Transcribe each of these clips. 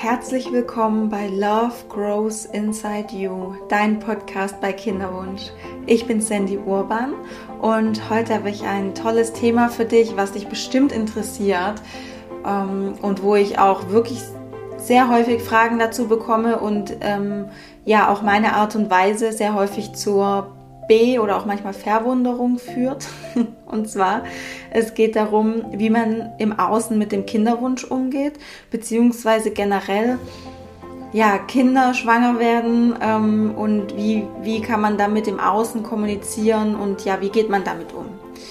herzlich willkommen bei Love Grows Inside You, dein Podcast bei Kinderwunsch. Ich bin Sandy Urban und heute habe ich ein tolles Thema für dich, was dich bestimmt interessiert und wo ich auch wirklich sehr häufig Fragen dazu bekomme und auch meine Art und Weise sehr häufig zur oder auch manchmal Verwunderung führt. Und zwar, es geht darum, wie man im Außen mit dem Kinderwunsch umgeht, beziehungsweise generell, Kinder schwanger werden und wie kann man damit im Außen kommunizieren und wie geht man damit um.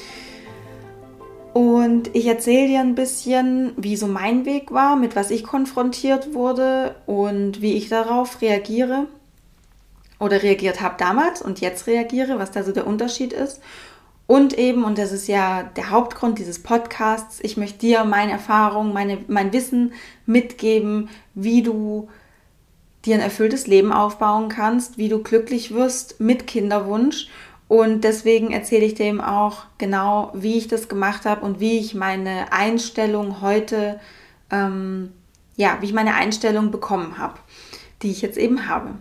Und ich erzähle dir ein bisschen, wie so mein Weg war, mit was ich konfrontiert wurde und wie ich darauf reagiere. Oder reagiert habe damals und jetzt reagiere, was da so der Unterschied ist. Und eben, und das ist ja der Hauptgrund dieses Podcasts, ich möchte dir meine Erfahrung, mein Wissen mitgeben, wie du dir ein erfülltes Leben aufbauen kannst, wie du glücklich wirst mit Kinderwunsch. Und deswegen erzähle ich dir eben auch genau, wie ich das gemacht habe und wie ich meine Einstellung heute, wie ich meine Einstellung bekommen habe, die ich jetzt eben habe.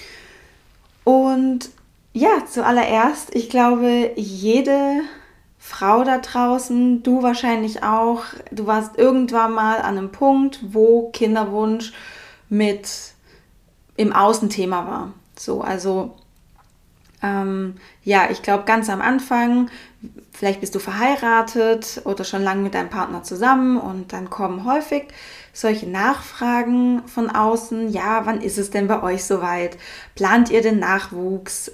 Und zuallererst, ich glaube, jede Frau da draußen, du wahrscheinlich auch, du warst irgendwann mal an einem Punkt, wo Kinderwunsch mit im Außenthema war. So, also ich glaube ganz am Anfang, vielleicht bist du verheiratet oder schon lange mit deinem Partner zusammen und dann kommen häufig solche Nachfragen von außen. Ja, wann ist es denn bei euch soweit? Plant ihr den Nachwuchs?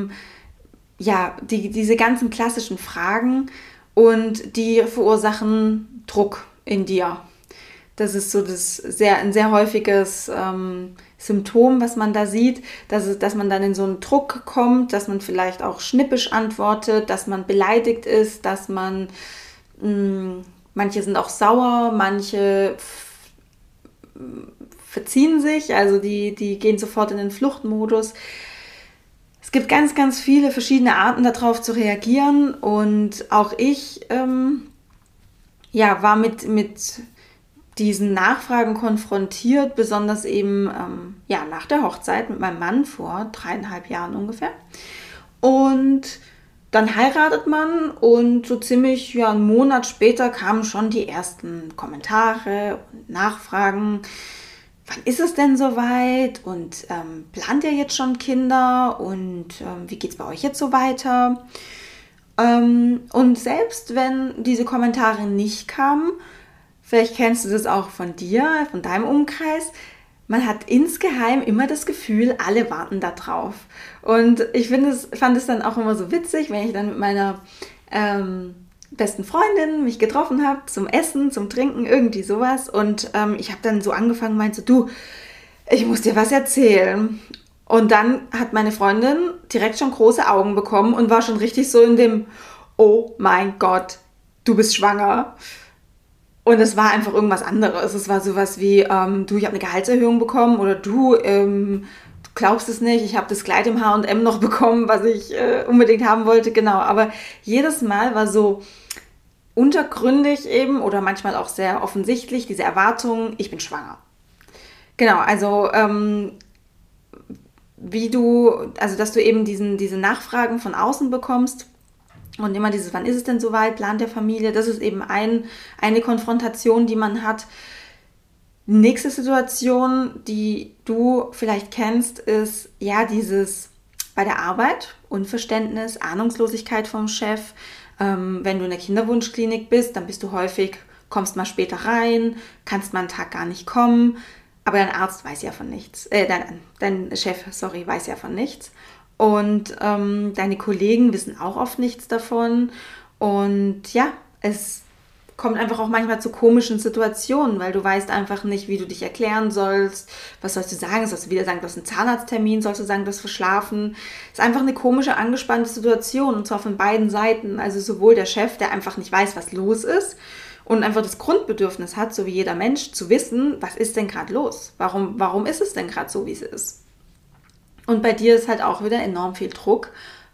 Diese ganzen klassischen Fragen und die verursachen Druck in dir. Das ist so ein sehr häufiges Symptom, was man da sieht, dass man dann in so einen Druck kommt, dass man vielleicht auch schnippisch antwortet, dass man beleidigt ist, dass man, manche sind auch sauer, manche verziehen sich, also die gehen sofort in den Fluchtmodus. Es gibt ganz, ganz viele verschiedene Arten darauf zu reagieren und auch ich war mit diesen Nachfragen konfrontiert, besonders eben nach der Hochzeit mit meinem Mann vor 3,5 Jahren ungefähr. Und dann heiratet man und so ziemlich einen Monat später kamen schon die ersten Kommentare und Nachfragen. Wann ist es denn soweit? Und plant ihr jetzt schon Kinder? Und wie geht es bei euch jetzt so weiter? Und selbst wenn diese Kommentare nicht kamen, vielleicht kennst du das auch von dir, von deinem Umkreis. Man hat insgeheim immer das Gefühl, alle warten da drauf. Und ich fand es dann auch immer so witzig, wenn ich dann mit meiner besten Freundin mich getroffen habe, zum Essen, zum Trinken, irgendwie sowas. Und ich habe dann so angefangen, meinte, du, ich muss dir was erzählen. Und dann hat meine Freundin direkt schon große Augen bekommen und war schon richtig so in dem, oh mein Gott, du bist schwanger. Und es war einfach irgendwas anderes. Es war sowas wie, ich habe eine Gehaltserhöhung bekommen oder du glaubst es nicht, ich habe das Kleid im H&M noch bekommen, was ich unbedingt haben wollte. Genau, aber jedes Mal war so untergründig eben oder manchmal auch sehr offensichtlich diese Erwartung, ich bin schwanger. Genau, also dass du eben diese Nachfragen von außen bekommst. Und immer dieses, wann ist es denn soweit, Plan der Familie, das ist eben eine Konfrontation, die man hat. Nächste Situation, die du vielleicht kennst, ist dieses bei der Arbeit, Unverständnis, Ahnungslosigkeit vom Chef. Wenn du in der Kinderwunschklinik bist, dann bist du häufig, kommst mal später rein, kannst mal einen Tag gar nicht kommen, aber dein Arzt weiß ja von nichts, dein Chef, weiß ja von nichts. Und deine Kollegen wissen auch oft nichts davon. Und es kommt einfach auch manchmal zu komischen Situationen, weil du weißt einfach nicht, wie du dich erklären sollst. Was sollst du sagen? Sollst du wieder sagen, du hast einen Zahnarzttermin? Sollst du sagen, du hast verschlafen? Es ist einfach eine komische, angespannte Situation und zwar von beiden Seiten. Also sowohl der Chef, der einfach nicht weiß, was los ist und einfach das Grundbedürfnis hat, so wie jeder Mensch, zu wissen, was ist denn gerade los? Warum ist es denn gerade so, wie es ist? Und bei dir ist halt auch wieder enorm viel Druck,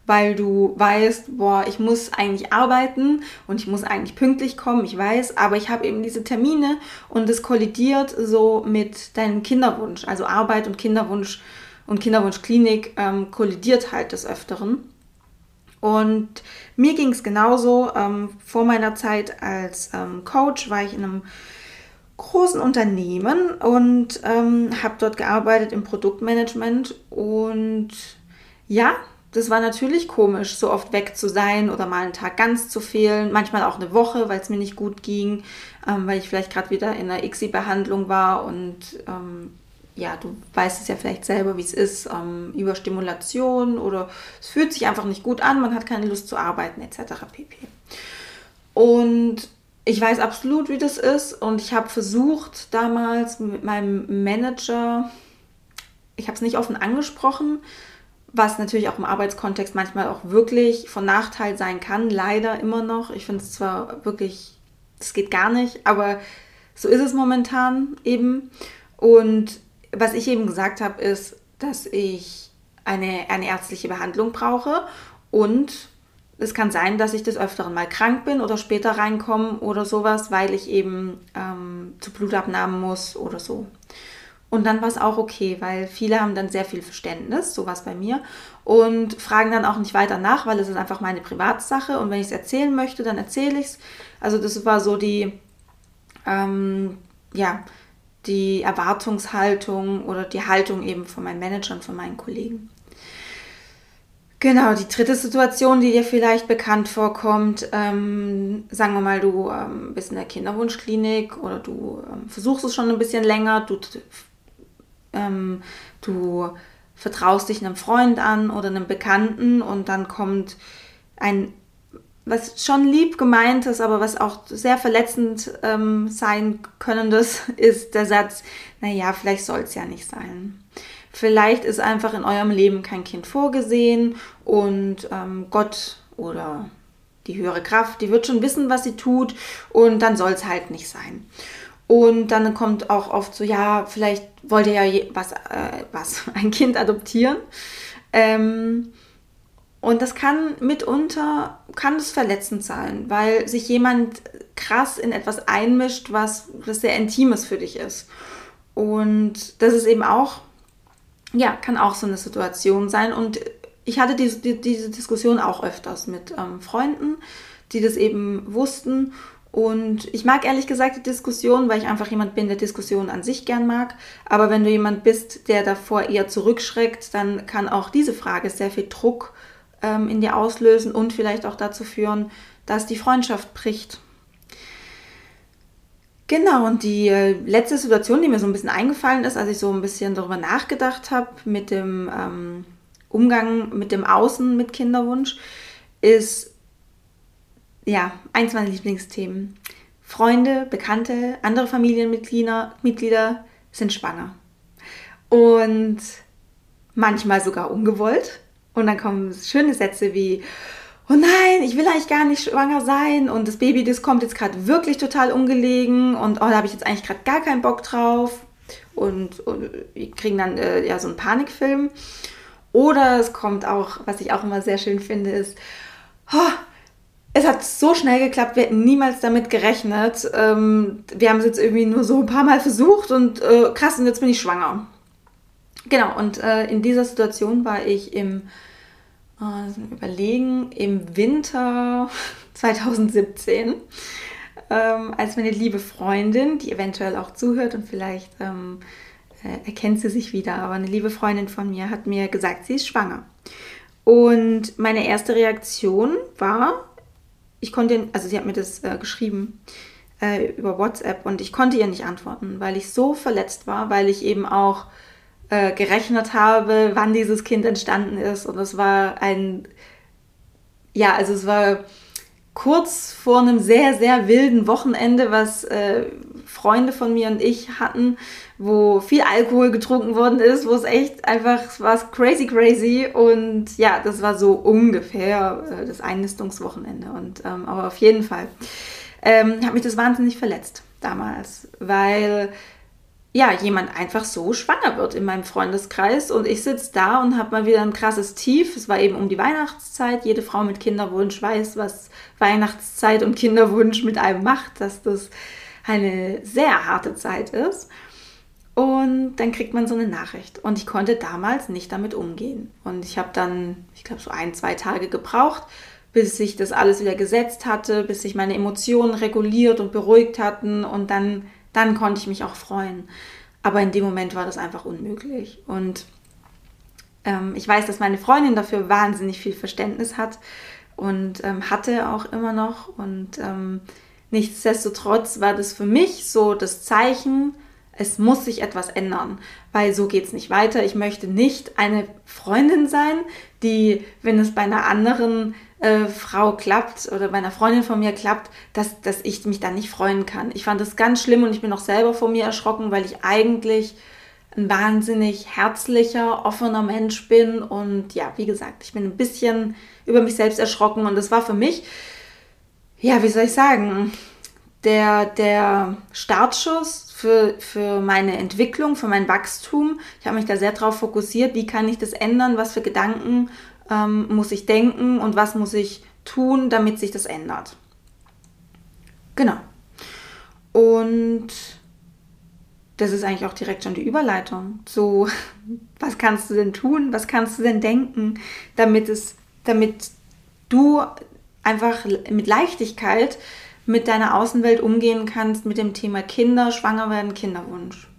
weil du weißt, boah, ich muss eigentlich arbeiten und ich muss eigentlich pünktlich kommen, ich weiß, aber ich habe eben diese Termine und es kollidiert so mit deinem Kinderwunsch. Also Arbeit und Kinderwunsch und Kinderwunschklinik kollidiert halt des Öfteren. Und mir ging es genauso. Vor meiner Zeit als Coach war ich in einem großen Unternehmen und habe dort gearbeitet im Produktmanagement. Und ja, das war natürlich komisch, so oft weg zu sein oder mal einen Tag ganz zu fehlen. Manchmal auch eine Woche, weil es mir nicht gut ging, weil ich vielleicht gerade wieder in einer ICSI-Behandlung war und ja, du weißt es ja vielleicht selber, wie es ist, Überstimulation oder es fühlt sich einfach nicht gut an, man hat keine Lust zu arbeiten etc. pp. Und ich weiß absolut, wie das ist und ich habe versucht damals mit meinem Manager, ich habe es nicht offen angesprochen, was natürlich auch im Arbeitskontext manchmal auch wirklich von Nachteil sein kann, leider immer noch. Ich finde es zwar wirklich, das geht gar nicht, aber so ist es momentan eben. Und was ich eben gesagt habe, ist, dass ich eine ärztliche Behandlung brauche und es kann sein, dass ich des Öfteren mal krank bin oder später reinkomme oder sowas, weil ich eben zu Blutabnahmen muss oder so. Und dann war es auch okay, weil viele haben dann sehr viel Verständnis, sowas bei mir, und fragen dann auch nicht weiter nach, weil es ist einfach meine Privatsache und wenn ich es erzählen möchte, dann erzähle ich es. Also das war so die Erwartungshaltung oder die Haltung eben von meinen Managern, von meinen Kollegen. Genau, die dritte Situation, die dir vielleicht bekannt vorkommt, sagen wir mal, du bist in der Kinderwunschklinik oder du versuchst es schon ein bisschen länger, du vertraust dich einem Freund an oder einem Bekannten und dann kommt ein, was schon lieb gemeint ist, aber was auch sehr verletzend sein könnendes, ist der Satz, naja, vielleicht soll es ja nicht sein. Vielleicht ist einfach in eurem Leben kein Kind vorgesehen und Gott oder die höhere Kraft, die wird schon wissen, was sie tut und dann soll es halt nicht sein. Und dann kommt auch oft so, ja, vielleicht wollt ihr ja ein Kind adoptieren. Und das kann mitunter, verletzend sein, weil sich jemand krass in etwas einmischt, was sehr Intimes für dich ist. Und das ist eben auch, ja, kann auch so eine Situation sein. Und ich hatte diese Diskussion auch öfters mit Freunden, die das eben wussten. Und ich mag ehrlich gesagt die Diskussion, weil ich einfach jemand bin, der Diskussionen an sich gern mag. Aber wenn du jemand bist, der davor eher zurückschreckt, dann kann auch diese Frage sehr viel Druck in dir auslösen und vielleicht auch dazu führen, dass die Freundschaft bricht. Genau, und die letzte Situation, die mir so ein bisschen eingefallen ist, als ich so ein bisschen darüber nachgedacht habe mit dem Umgang mit dem Außen mit Kinderwunsch, ist ja eins meiner Lieblingsthemen. Freunde, Bekannte, andere Familienmitglieder sind schwanger. Und manchmal sogar ungewollt. Und dann kommen schöne Sätze wie, oh nein, ich will eigentlich gar nicht schwanger sein und das Baby, das kommt jetzt gerade wirklich total ungelegen und oh, da habe ich jetzt eigentlich gerade gar keinen Bock drauf. Und wir kriegen dann so einen Panikfilm. Oder es kommt auch, was ich auch immer sehr schön finde, ist, oh, es hat so schnell geklappt, wir hätten niemals damit gerechnet. Wir haben es jetzt irgendwie nur so ein paar Mal versucht und krass, und jetzt bin ich schwanger. Genau, und in dieser Situation war ich im Winter 2017, als meine liebe Freundin, die eventuell auch zuhört und vielleicht erkennt sie sich wieder, aber eine liebe Freundin von mir hat mir gesagt, sie ist schwanger. Und meine erste Reaktion war, sie hat mir das geschrieben über WhatsApp und ich konnte ihr nicht antworten, weil ich so verletzt war, weil ich eben auch gerechnet habe, wann dieses Kind entstanden ist. Und es war es war kurz vor einem sehr, sehr wilden Wochenende, was Freunde von mir und ich hatten, wo viel Alkohol getrunken worden ist, wo es echt einfach, es war crazy. Und ja, das war so ungefähr das Einnistungswochenende. Und aber auf jeden Fall hat mich das wahnsinnig verletzt damals, weil ja, jemand einfach so schwanger wird in meinem Freundeskreis und ich sitze da und habe mal wieder ein krasses Tief. Es war eben um die Weihnachtszeit. Jede Frau mit Kinderwunsch weiß, was Weihnachtszeit und Kinderwunsch mit einem macht, dass das eine sehr harte Zeit ist. Und dann kriegt man so eine Nachricht. Und ich konnte damals nicht damit umgehen. Und ich habe dann, ich glaube, so 1-2 Tage gebraucht, bis sich das alles wieder gesetzt hatte, bis sich meine Emotionen reguliert und beruhigt hatten. Und dann konnte ich mich auch freuen. Aber in dem Moment war das einfach unmöglich. Und ich weiß, dass meine Freundin dafür wahnsinnig viel Verständnis hat und hatte auch immer noch. Und nichtsdestotrotz war das für mich so das Zeichen, es muss sich etwas ändern, weil so geht es nicht weiter. Ich möchte nicht eine Freundin sein, die, wenn es bei einer anderen Frau klappt oder bei einer Freundin von mir klappt, dass ich mich dann nicht freuen kann. Ich fand das ganz schlimm und ich bin auch selber vor mir erschrocken, weil ich eigentlich ein wahnsinnig herzlicher, offener Mensch bin. Und ja, wie gesagt, ich bin ein bisschen über mich selbst erschrocken und das war für mich, ja, wie soll ich sagen, der Startschuss für meine Entwicklung, für mein Wachstum. Ich habe mich da sehr darauf fokussiert, wie kann ich das ändern, was für Gedanken muss ich denken und was muss ich tun, damit sich das ändert. Genau. Und das ist eigentlich auch direkt schon die Überleitung. So, was kannst du denn tun, was kannst du denn denken, damit du einfach mit Leichtigkeit mit deiner Außenwelt umgehen kannst, mit dem Thema Kinder, Schwangerwerden, Kinderwunsch.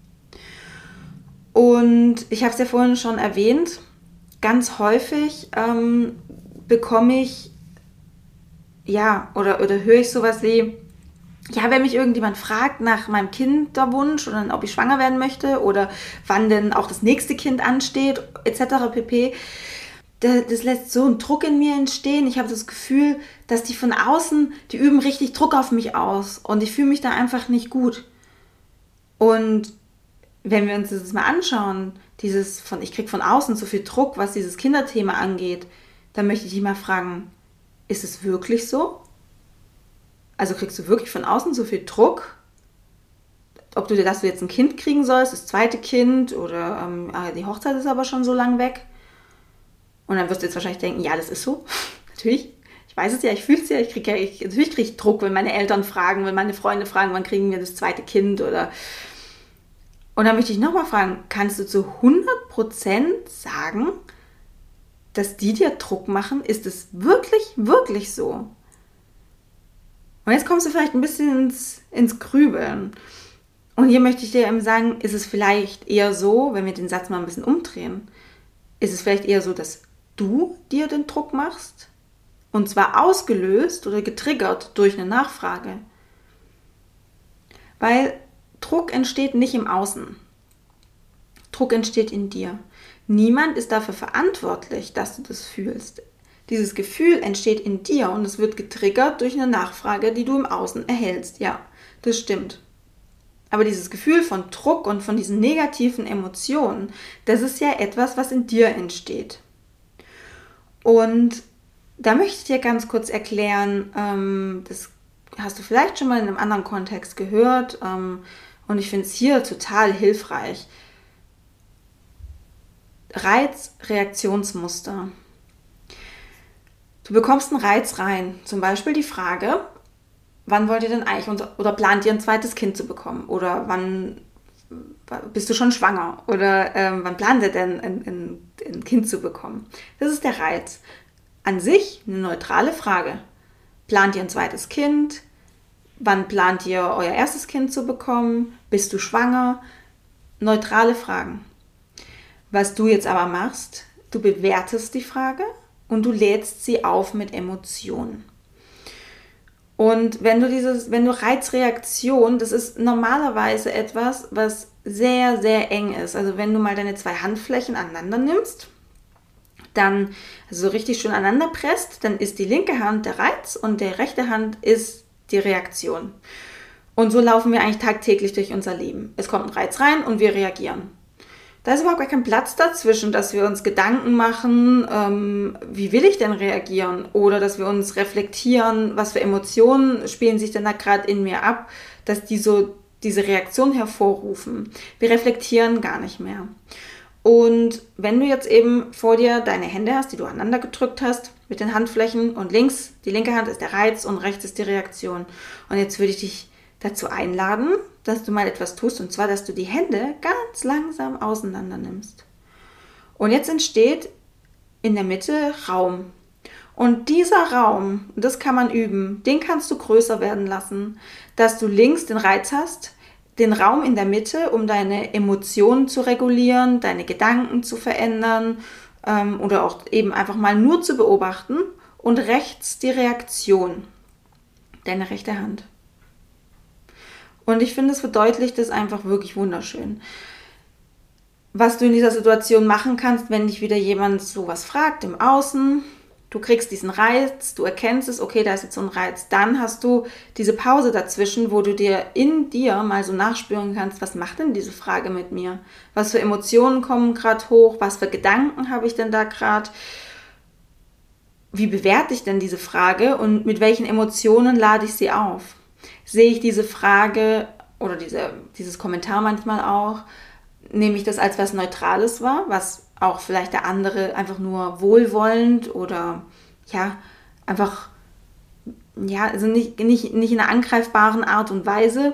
Und ich habe es ja vorhin schon erwähnt, ganz häufig bekomme ich, ja, oder höre ich sowas wie, ja, wenn mich irgendjemand fragt nach meinem Kinderwunsch oder ob ich schwanger werden möchte oder wann denn auch das nächste Kind ansteht, etc. pp., das lässt so einen Druck in mir entstehen. Ich habe das Gefühl, dass die von außen, die üben richtig Druck auf mich aus. Und ich fühle mich da einfach nicht gut. Und wenn wir uns das mal anschauen, ich kriege von außen so viel Druck, was dieses Kinderthema angeht, dann möchte ich dich mal fragen, ist es wirklich so? Also kriegst du wirklich von außen so viel Druck? Dass du jetzt ein Kind kriegen sollst, das zweite Kind oder die Hochzeit ist aber schon so lang weg. Und dann wirst du jetzt wahrscheinlich denken, ja, das ist so. Natürlich. Ich weiß es ja, ich fühle es ja. Natürlich kriege ich Druck, wenn meine Eltern fragen, wenn meine Freunde fragen, wann kriegen wir das zweite Kind oder... Und dann möchte ich nochmal fragen, kannst du zu 100% sagen, dass die dir Druck machen? Ist es wirklich, wirklich so? Und jetzt kommst du vielleicht ein bisschen ins Grübeln. Und hier möchte ich dir eben sagen, ist es vielleicht eher so, wenn wir den Satz mal ein bisschen umdrehen, ist es vielleicht eher so, dass du dir den Druck machst? Und zwar ausgelöst oder getriggert durch eine Nachfrage. Weil Druck entsteht nicht im Außen. Druck entsteht in dir. Niemand ist dafür verantwortlich, dass du das fühlst. Dieses Gefühl entsteht in dir und es wird getriggert durch eine Nachfrage, die du im Außen erhältst. Ja, das stimmt. Aber dieses Gefühl von Druck und von diesen negativen Emotionen, das ist ja etwas, was in dir entsteht. Und da möchte ich dir ganz kurz erklären, das hast du vielleicht schon mal in einem anderen Kontext gehört und ich finde es hier total hilfreich. Reiz-Reaktionsmuster. Du bekommst einen Reiz rein, zum Beispiel die Frage, wann wollt ihr denn eigentlich oder plant ihr ein zweites Kind zu bekommen? Oder wann bist du schon schwanger? Oder wann plant ihr denn ein Kind zu bekommen? Das ist der Reiz. An sich eine neutrale Frage. Plant ihr ein zweites Kind? Wann plant ihr euer erstes Kind zu bekommen? Bist du schwanger? Neutrale Fragen. Was du jetzt aber machst, du bewertest die Frage und du lädst sie auf mit Emotionen. Und wenn du Reizreaktion, das ist normalerweise etwas, was sehr, sehr eng ist. Also wenn du mal deine 2 Handflächen aneinander nimmst, dann so richtig schön aneinander presst, dann ist die linke Hand der Reiz und die rechte Hand ist die Reaktion. Und so laufen wir eigentlich tagtäglich durch unser Leben. Es kommt ein Reiz rein und wir reagieren. Da ist überhaupt gar kein Platz dazwischen, dass wir uns Gedanken machen, wie will ich denn reagieren? Oder dass wir uns reflektieren, was für Emotionen spielen sich denn da gerade in mir ab, dass die so diese Reaktion hervorrufen. Wir reflektieren gar nicht mehr. Und wenn du jetzt eben vor dir deine Hände hast, die du aneinander gedrückt hast, mit den Handflächen und links, die linke Hand ist der Reiz und rechts ist die Reaktion. Und jetzt würde ich dich dazu einladen, dass du mal etwas tust, und zwar, dass du die Hände ganz langsam auseinander nimmst. Und jetzt entsteht in der Mitte Raum. Und dieser Raum, das kann man üben, den kannst du größer werden lassen, dass du links den Reiz hast, den Raum in der Mitte, um deine Emotionen zu regulieren, deine Gedanken zu verändern oder auch eben einfach mal nur zu beobachten, und rechts die Reaktion, deine rechte Hand. Und ich finde, es verdeutlicht das einfach wirklich wunderschön. Was du in dieser Situation machen kannst, wenn dich wieder jemand sowas fragt im Außen, du kriegst diesen Reiz, du erkennst es, okay, da ist jetzt so ein Reiz, dann hast du diese Pause dazwischen, wo du dir in dir mal so nachspüren kannst, was macht denn diese Frage mit mir? Was für Emotionen kommen gerade hoch? Was für Gedanken habe ich denn da gerade? Wie bewerte ich denn diese Frage und mit welchen Emotionen lade ich sie auf? Sehe ich diese Frage oder dieses Kommentar manchmal auch, nehme ich das als was Neutrales wahr, was auch vielleicht der andere einfach nur wohlwollend oder ja, einfach, ja, also nicht in einer angreifbaren Art und Weise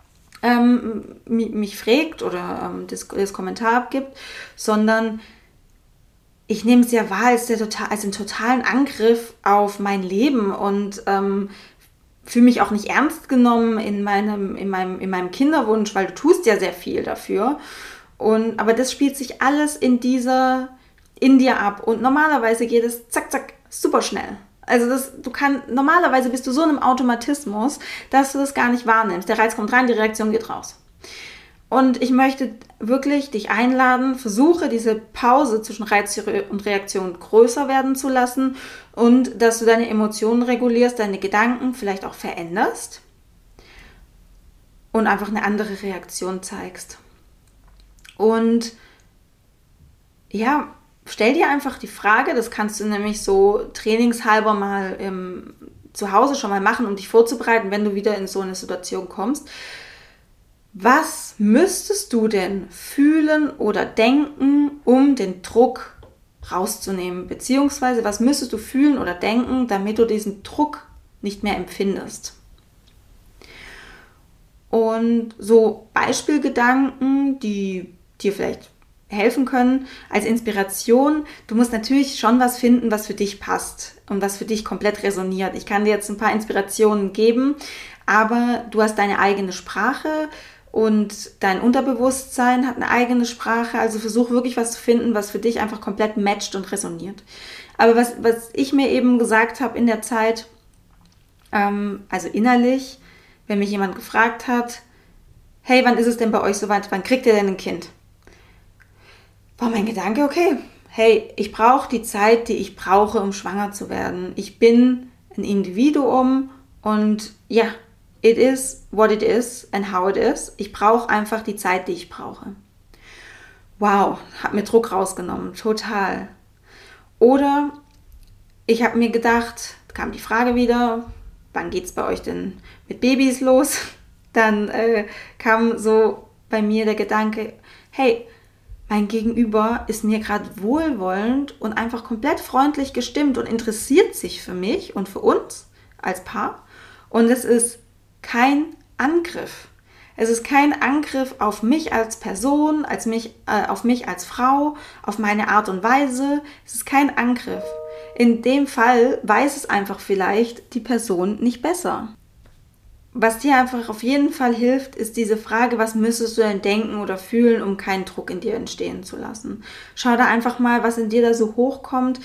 mich fragt oder das Kommentar abgibt, sondern ich nehme es ja wahr als den totalen Angriff auf mein Leben und fühle mich auch nicht ernst genommen in meinem Kinderwunsch, weil du tust ja sehr viel dafür. Aber das spielt sich alles in dir ab. Und normalerweise geht es zack, zack, super schnell. Also normalerweise bist du so in einem Automatismus, dass du das gar nicht wahrnimmst. Der Reiz kommt rein, die Reaktion geht raus. Und ich möchte wirklich dich einladen, versuche diese Pause zwischen Reiz und Reaktion größer werden zu lassen und dass du deine Emotionen regulierst, deine Gedanken vielleicht auch veränderst und einfach eine andere Reaktion zeigst. Und ja, stell dir einfach die Frage, das kannst du nämlich so trainingshalber mal zu Hause schon mal machen, um dich vorzubereiten, wenn du wieder in so eine Situation kommst. Was müsstest du denn fühlen oder denken, um den Druck rauszunehmen? Beziehungsweise, was müsstest du fühlen oder denken, damit du diesen Druck nicht mehr empfindest? Und so Beispielgedanken, die dir vielleicht helfen können als Inspiration. Du musst natürlich schon was finden, was für dich passt und was für dich komplett resoniert. Ich kann dir jetzt ein paar Inspirationen geben, aber du hast deine eigene Sprache und dein Unterbewusstsein hat eine eigene Sprache. Also versuch wirklich was zu finden, was für dich einfach komplett matcht und resoniert. Aber was ich mir eben gesagt habe in der Zeit, also innerlich, wenn mich jemand gefragt hat, hey, wann ist es denn bei euch soweit? Wann kriegt ihr denn ein Kind? War mein Gedanke, okay, hey, ich brauche die Zeit, die ich brauche, um schwanger zu werden. Ich bin ein Individuum und ja, it is what it is and how it is. Ich brauche einfach die Zeit, die ich brauche. Wow, hat mir Druck rausgenommen, total. Oder ich habe mir gedacht, kam die Frage wieder, wann geht es bei euch denn mit Babys los? Dann kam so bei mir der Gedanke, hey, mein Gegenüber ist mir gerade wohlwollend und einfach komplett freundlich gestimmt und interessiert sich für mich und für uns als Paar. Und es ist kein Angriff. Es ist kein Angriff auf mich als Person, auf mich als Frau, auf meine Art und Weise. Es ist kein Angriff. In dem Fall weiß es einfach vielleicht die Person nicht besser. Was dir einfach auf jeden Fall hilft, ist diese Frage, was müsstest du denn denken oder fühlen, um keinen Druck in dir entstehen zu lassen. Schau da einfach mal, was in dir da so hochkommt,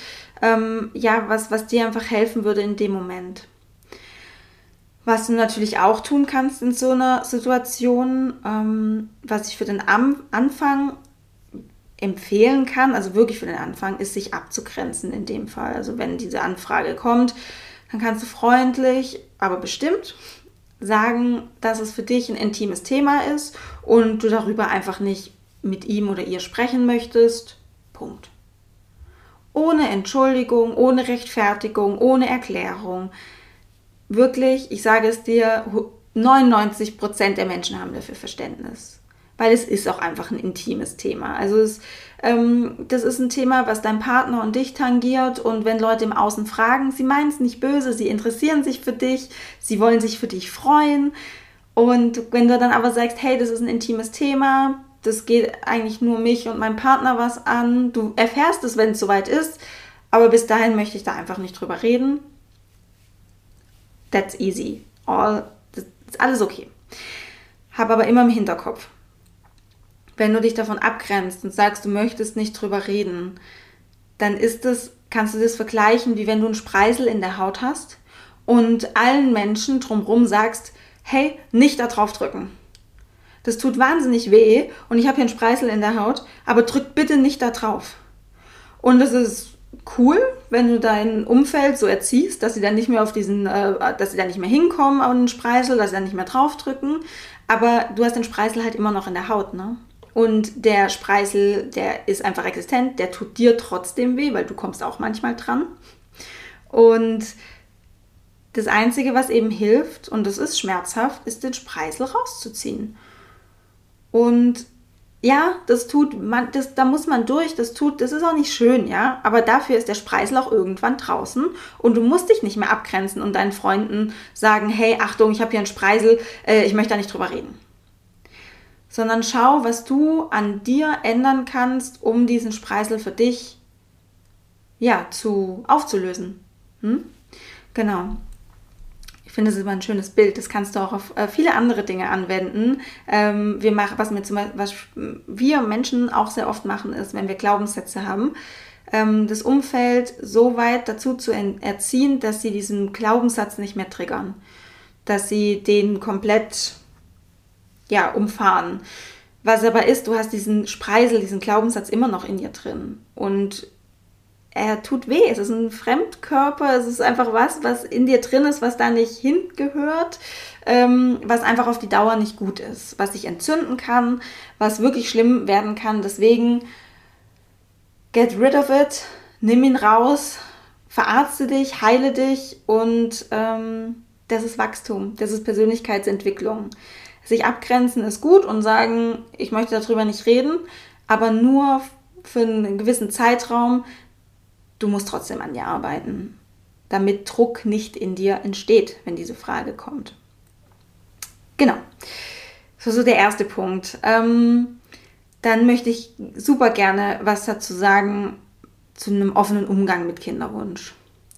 was dir einfach helfen würde in dem Moment. Was du natürlich auch tun kannst in so einer Situation, was ich für den Anfang empfehlen kann, also wirklich für den Anfang, ist sich abzugrenzen in dem Fall. Also wenn diese Anfrage kommt, dann kannst du freundlich, aber bestimmt sagen, dass es für dich ein intimes Thema ist und du darüber einfach nicht mit ihm oder ihr sprechen möchtest. Punkt. Ohne Entschuldigung, ohne Rechtfertigung, ohne Erklärung. Wirklich, ich sage es dir, 99% der Menschen haben dafür Verständnis. Weil es ist auch einfach ein intimes Thema. Also das ist ein Thema, was dein Partner und dich tangiert. Und wenn Leute im Außen fragen, sie meinen es nicht böse, sie interessieren sich für dich, sie wollen sich für dich freuen. Und wenn du dann aber sagst, hey, das ist ein intimes Thema, das geht eigentlich nur mich und meinem Partner was an, du erfährst es, wenn es soweit ist, aber bis dahin möchte ich da einfach nicht drüber reden. That's easy. Das ist alles okay. Hab aber immer im Hinterkopf, wenn du dich davon abgrenzt und sagst, du möchtest nicht drüber reden, dann kannst du das vergleichen, wie wenn du einen Spreißel in der Haut hast und allen Menschen drumherum sagst, hey, nicht da drauf drücken. Das tut wahnsinnig weh und ich habe hier einen Spreißel in der Haut, aber drück bitte nicht da drauf. Und das ist cool, wenn du dein Umfeld so erziehst, dass sie dann nicht mehr dass sie dann nicht mehr hinkommen auf den Spreißel, dass sie dann nicht mehr draufdrücken. Aber du hast den Spreißel halt immer noch in der Haut, ne? Und der Spreißel, der ist einfach existent, der tut dir trotzdem weh, weil du kommst auch manchmal dran. Und das Einzige, was eben hilft, und das ist schmerzhaft, ist den Spreißel rauszuziehen. Und ja, da muss man durch, das ist auch nicht schön, ja, aber dafür ist der Spreißel auch irgendwann draußen und du musst dich nicht mehr abgrenzen und deinen Freunden sagen, hey, Achtung, ich habe hier einen Spreißel, ich möchte da nicht drüber reden. Sondern schau, was du an dir ändern kannst, um diesen Spreißel für dich, ja, aufzulösen. Genau. Ich finde, das ist immer ein schönes Bild. Das kannst du auch auf viele andere Dinge anwenden. Was wir Menschen auch sehr oft machen, ist, wenn wir Glaubenssätze haben, das Umfeld so weit dazu zu erziehen, dass sie diesen Glaubenssatz nicht mehr triggern. Dass sie den komplett umfahren. Was aber ist, du hast diesen Spreißel, diesen Glaubenssatz immer noch in dir drin. Und er tut weh, es ist ein Fremdkörper, es ist einfach was in dir drin ist, was da nicht hingehört, was einfach auf die Dauer nicht gut ist, was sich entzünden kann, was wirklich schlimm werden kann. Deswegen, get rid of it, nimm ihn raus, verarzte dich, heile dich und das ist Wachstum, das ist Persönlichkeitsentwicklung. Sich abgrenzen ist gut und sagen, ich möchte darüber nicht reden, aber nur für einen gewissen Zeitraum. Du musst trotzdem an dir arbeiten, damit Druck nicht in dir entsteht, wenn diese Frage kommt. Genau, so der erste Punkt. Dann möchte ich super gerne was dazu sagen zu einem offenen Umgang mit Kinderwunsch.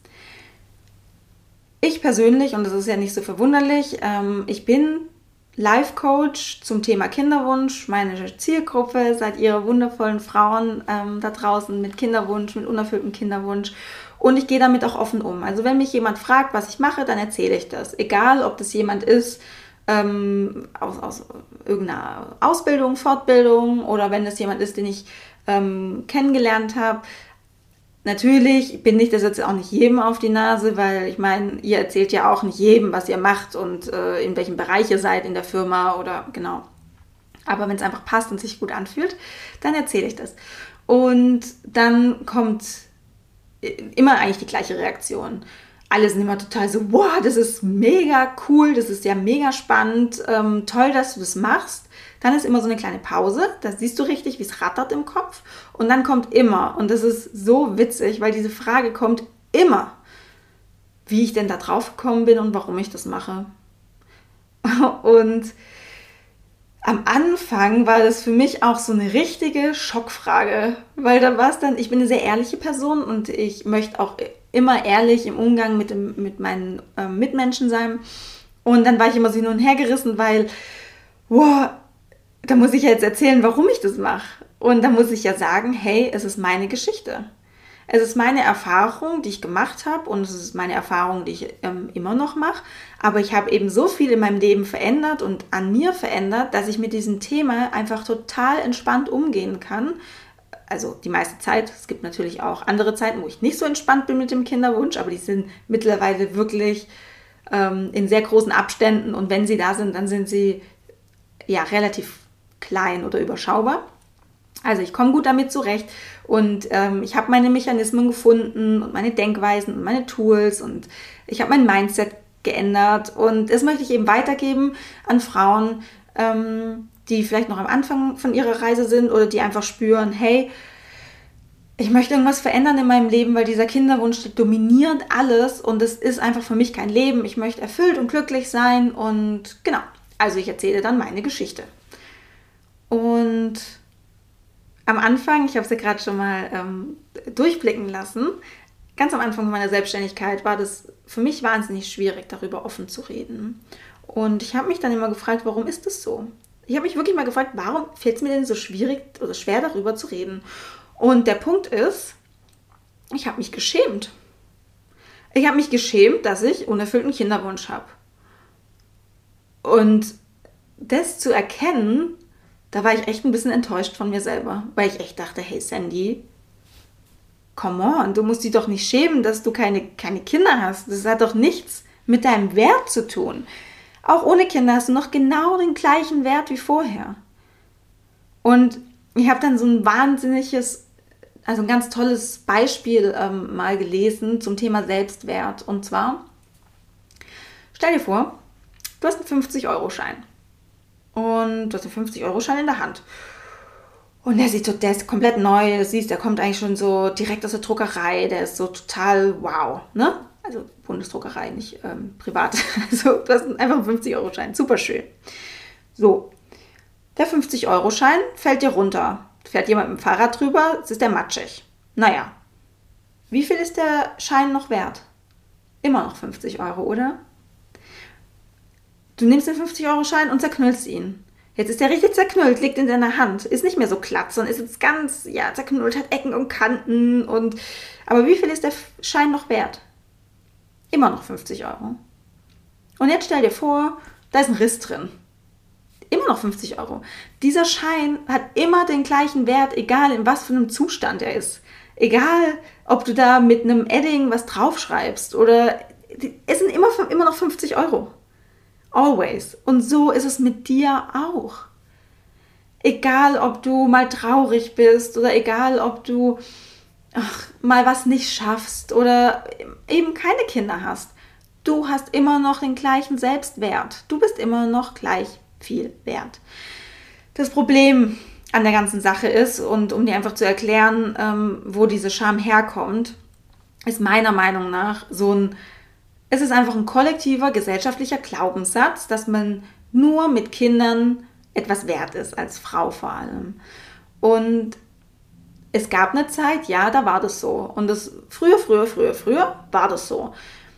Ich persönlich, und das ist ja nicht so verwunderlich, ich bin Life-Coach zum Thema Kinderwunsch. Meine Zielgruppe seid ihr wundervollen Frauen da draußen mit Kinderwunsch, mit unerfülltem Kinderwunsch. Und ich gehe damit auch offen um. Also wenn mich jemand fragt, was ich mache, dann erzähle ich das. Egal, ob das jemand ist aus irgendeiner Ausbildung, Fortbildung oder wenn das jemand ist, den ich kennengelernt habe. Natürlich bin ich das jetzt auch nicht jedem auf die Nase, weil ich meine, ihr erzählt ja auch nicht jedem, was ihr macht und in welchem Bereich ihr seid in der Firma oder genau. Aber wenn es einfach passt und sich gut anfühlt, dann erzähle ich das. Und dann kommt immer eigentlich die gleiche Reaktion. Alle sind immer total so, wow, das ist mega cool, das ist ja mega spannend, toll, dass du das machst. Dann ist immer so eine kleine Pause, da siehst du richtig, wie es rattert im Kopf. Und dann kommt immer, und das ist so witzig, weil diese Frage kommt immer, wie ich denn da drauf gekommen bin und warum ich das mache. Und am Anfang war das für mich auch so eine richtige Schockfrage, weil da war es dann, ich bin eine sehr ehrliche Person und ich möchte auch immer ehrlich im Umgang mit meinen Mitmenschen sein. Und dann war ich immer so hin und her gerissen, weil, wow, da muss ich ja jetzt erzählen, warum ich das mache. Und da muss ich ja sagen, hey, es ist meine Geschichte. Es ist meine Erfahrung, die ich gemacht habe und es ist meine Erfahrung, die ich immer noch mache. Aber ich habe eben so viel in meinem Leben verändert und an mir verändert, dass ich mit diesem Thema einfach total entspannt umgehen kann. Also die meiste Zeit. Es gibt natürlich auch andere Zeiten, wo ich nicht so entspannt bin mit dem Kinderwunsch, aber die sind mittlerweile wirklich in sehr großen Abständen und wenn sie da sind, dann sind sie ja relativ klein oder überschaubar. Also ich komme gut damit zurecht und ich habe meine Mechanismen gefunden und meine Denkweisen und meine Tools und ich habe mein Mindset geändert. Und das möchte ich eben weitergeben an Frauen, die vielleicht noch am Anfang von ihrer Reise sind oder die einfach spüren, hey, ich möchte irgendwas verändern in meinem Leben, weil dieser Kinderwunsch dominiert alles und es ist einfach für mich kein Leben. Ich möchte erfüllt und glücklich sein und genau, also ich erzähle dann meine Geschichte. Und am Anfang, ich habe es ja gerade schon mal durchblicken lassen, ganz am Anfang meiner Selbstständigkeit war das für mich wahnsinnig schwierig, darüber offen zu reden. Und ich habe mich dann immer gefragt, warum ist das so? Ich habe mich wirklich mal gefragt, warum fällt es mir denn so schwierig oder schwer, darüber zu reden? Und der Punkt ist, ich habe mich geschämt. Ich habe mich geschämt, dass ich unerfüllten Kinderwunsch habe. Und das zu erkennen, da war ich echt ein bisschen enttäuscht von mir selber, weil ich echt dachte, hey Sandy, come on, du musst dich doch nicht schämen, dass du keine Kinder hast. Das hat doch nichts mit deinem Wert zu tun. Auch ohne Kinder hast du noch genau den gleichen Wert wie vorher. Und ich habe dann so ein ein ganz tolles Beispiel mal gelesen zum Thema Selbstwert. Und zwar, stell dir vor, du hast einen 50-Euro-Schein. Und du hast einen 50-Euro-Schein in der Hand. Und der ist komplett neu, das siehst, der kommt eigentlich schon so direkt aus der Druckerei, der ist so total wow, ne? Also Bundesdruckerei, nicht privat. Also du hast einfach einen 50-Euro-Schein, super schön. So, der 50-Euro-Schein fällt dir runter. Fährt jemand mit dem Fahrrad drüber, es ist der matschig. Naja, wie viel ist der Schein noch wert? Immer noch 50 Euro, oder? Du nimmst den 50-Euro-Schein und zerknüllst ihn. Jetzt ist der richtig zerknüllt, liegt in deiner Hand. Ist nicht mehr so glatt, sondern ist jetzt ganz, zerknüllt, hat Ecken und Kanten. Aber wie viel ist der Schein noch wert? Immer noch 50 Euro. Und jetzt stell dir vor, da ist ein Riss drin. Immer noch 50 Euro. Dieser Schein hat immer den gleichen Wert, egal in was für einem Zustand er ist. Egal, ob du da mit einem Edding was draufschreibst oder es sind immer noch 50 Euro. Always. Und so ist es mit dir auch. Egal, ob du mal traurig bist oder egal, ob du mal was nicht schaffst oder eben keine Kinder hast. Du hast immer noch den gleichen Selbstwert. Du bist immer noch gleich viel wert. Das Problem an der ganzen Sache ist, und um dir einfach zu erklären, wo diese Scham herkommt, ist meiner Meinung nach es ist einfach ein kollektiver gesellschaftlicher Glaubenssatz, dass man nur mit Kindern etwas wert ist, als Frau vor allem. Und es gab eine Zeit, da war das so. Und früher war das so.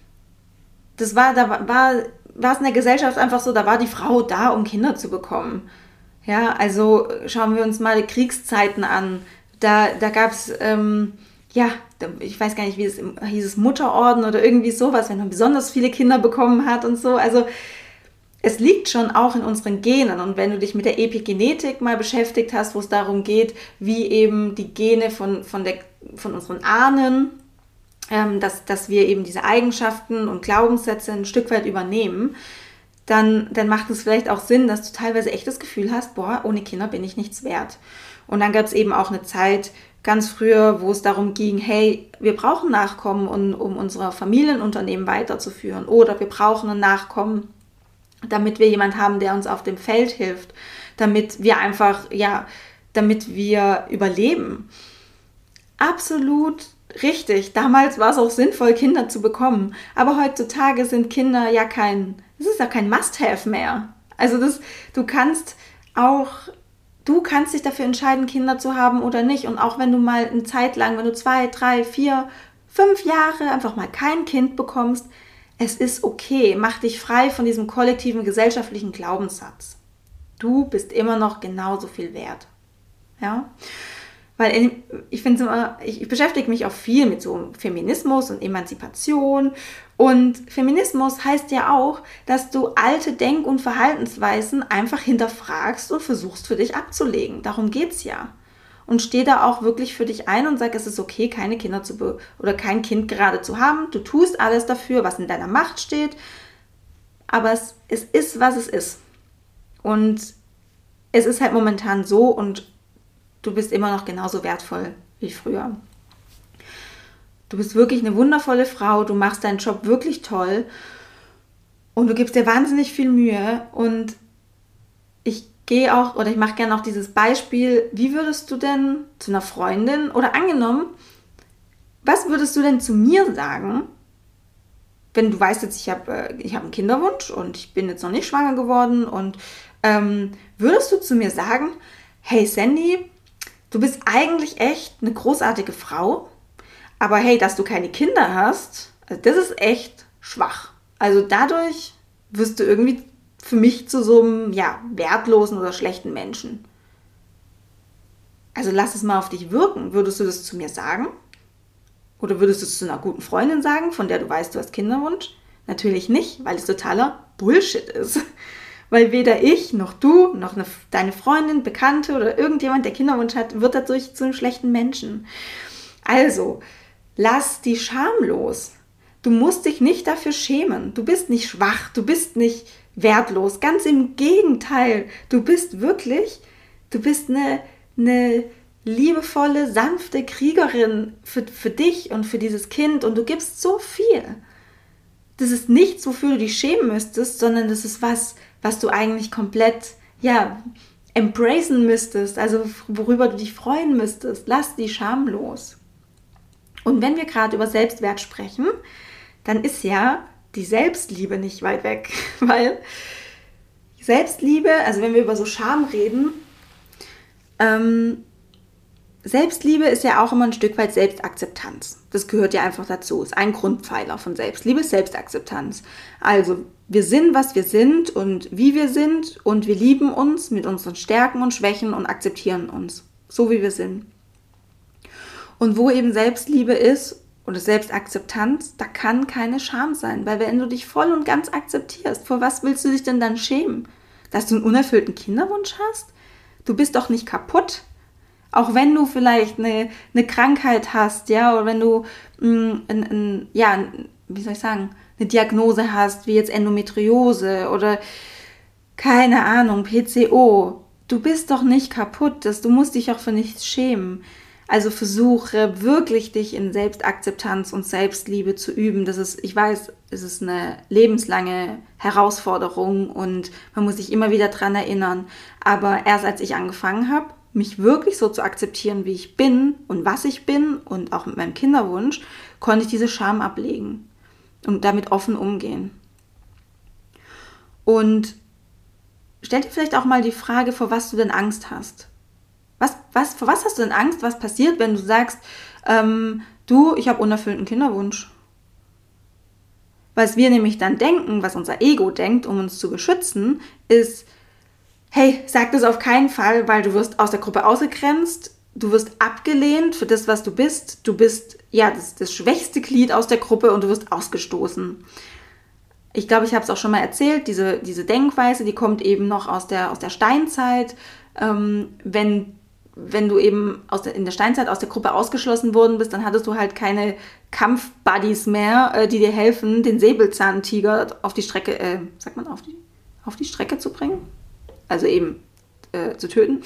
Da war es in der Gesellschaft einfach so, da war die Frau da, um Kinder zu bekommen. Ja, also schauen wir uns mal die Kriegszeiten an. Da gab es, ich weiß gar nicht, hieß es Mutterorden oder irgendwie sowas, wenn man besonders viele Kinder bekommen hat und so. Also es liegt schon auch in unseren Genen. Und wenn du dich mit der Epigenetik mal beschäftigt hast, wo es darum geht, wie eben die Gene von unseren Ahnen, dass wir eben diese Eigenschaften und Glaubenssätze ein Stück weit übernehmen, dann macht es vielleicht auch Sinn, dass du teilweise echt das Gefühl hast, ohne Kinder bin ich nichts wert. Und dann gab es eben auch eine Zeit, ganz früher, wo es darum ging, hey, wir brauchen Nachkommen, um unser Familienunternehmen weiterzuführen. Oder wir brauchen ein Nachkommen, damit wir jemanden haben, der uns auf dem Feld hilft. Damit wir überleben. Absolut richtig. Damals war es auch sinnvoll, Kinder zu bekommen. Aber heutzutage sind Kinder es ist ja kein Must-Have mehr. Also du kannst dich dafür entscheiden, Kinder zu haben oder nicht. Und auch wenn du mal eine Zeit lang, wenn du 2, 3, 4, 5 Jahre einfach mal kein Kind bekommst, es ist okay. Mach dich frei von diesem kollektiven gesellschaftlichen Glaubenssatz. Du bist immer noch genauso viel wert. Ja? Weil ich beschäftige mich auch viel mit so Feminismus und Emanzipation. Und Feminismus heißt ja auch, dass du alte Denk- und Verhaltensweisen einfach hinterfragst und versuchst für dich abzulegen. Darum geht's ja. Und steh da auch wirklich für dich ein und sag, es ist okay, keine Kinder oder kein Kind gerade zu haben. Du tust alles dafür, was in deiner Macht steht. Aber es ist, was es ist. Und es ist halt momentan so und du bist immer noch genauso wertvoll wie früher. Du bist wirklich eine wundervolle Frau, du machst deinen Job wirklich toll und du gibst dir wahnsinnig viel Mühe und ich mache gerne auch dieses Beispiel, wie würdest du denn zu einer Freundin oder angenommen, was würdest du denn zu mir sagen, wenn du weißt jetzt, ich hab einen Kinderwunsch und ich bin jetzt noch nicht schwanger geworden und würdest du zu mir sagen, hey Sandy, du bist eigentlich echt eine großartige Frau, aber hey, dass du keine Kinder hast, also das ist echt schwach. Also dadurch wirst du irgendwie für mich zu so einem, ja, wertlosen oder schlechten Menschen. Also lass es mal auf dich wirken. Würdest du das zu mir sagen? Oder würdest du es zu einer guten Freundin sagen, von der du weißt, du hast Kinderwunsch? Natürlich nicht, weil es totaler Bullshit ist. Weil weder ich, noch du, noch deine Freundin, Bekannte oder irgendjemand, der Kinderwunsch hat, wird dadurch zu einem schlechten Menschen. Also, lass die Scham los. Du musst dich nicht dafür schämen. Du bist nicht schwach, du bist nicht wertlos. Ganz im Gegenteil. Du bist eine liebevolle, sanfte Kriegerin für dich und für dieses Kind und du gibst so viel. Das ist nichts, wofür du dich schämen müsstest, sondern das ist was du eigentlich komplett, ja, embracen müsstest, also worüber du dich freuen müsstest. Lass die Scham los. Und wenn wir gerade über Selbstwert sprechen, dann ist ja die Selbstliebe nicht weit weg, weil Selbstliebe, also wenn wir über so Scham reden, Selbstliebe ist ja auch immer ein Stück weit Selbstakzeptanz. Das gehört ja einfach dazu. Ist ein Grundpfeiler von Selbstliebe, Selbstakzeptanz. Also wir sind, was wir sind und wie wir sind und wir lieben uns mit unseren Stärken und Schwächen und akzeptieren uns, so wie wir sind. Und wo eben Selbstliebe ist oder Selbstakzeptanz, da kann keine Scham sein, weil wenn du dich voll und ganz akzeptierst, vor was willst du dich denn dann schämen? Dass du einen unerfüllten Kinderwunsch hast? Du bist doch nicht kaputt. Auch wenn du vielleicht eine Krankheit hast, ja, oder wenn du eine Diagnose hast, wie jetzt Endometriose oder keine Ahnung, PCO. Du bist doch nicht kaputt, du musst dich auch für nichts schämen. Also versuche wirklich dich in Selbstakzeptanz und Selbstliebe zu üben. Ich weiß, es ist eine lebenslange Herausforderung und man muss sich immer wieder dran erinnern. Aber erst als ich angefangen habe, mich wirklich so zu akzeptieren, wie ich bin und was ich bin und auch mit meinem Kinderwunsch, konnte ich diese Scham ablegen und damit offen umgehen. Und stell dir vielleicht auch mal die Frage, vor was du denn Angst hast. Vor was hast du denn Angst? Was passiert, wenn du sagst, ich habe unerfüllten Kinderwunsch? Was wir nämlich dann denken, was unser Ego denkt, um uns zu beschützen, ist, hey, sag das auf keinen Fall, weil du wirst aus der Gruppe ausgegrenzt, du wirst abgelehnt für das, was du bist. Du bist ja das schwächste Glied aus der Gruppe und du wirst ausgestoßen. Ich glaube, ich habe es auch schon mal erzählt, diese Denkweise, die kommt eben noch aus der Steinzeit. Wenn du eben in der Steinzeit aus der Gruppe ausgeschlossen worden bist, dann hattest du halt keine Kampfbuddies mehr, die dir helfen, den Säbelzahntiger auf die Strecke, auf die Strecke zu bringen? Also eben zu töten,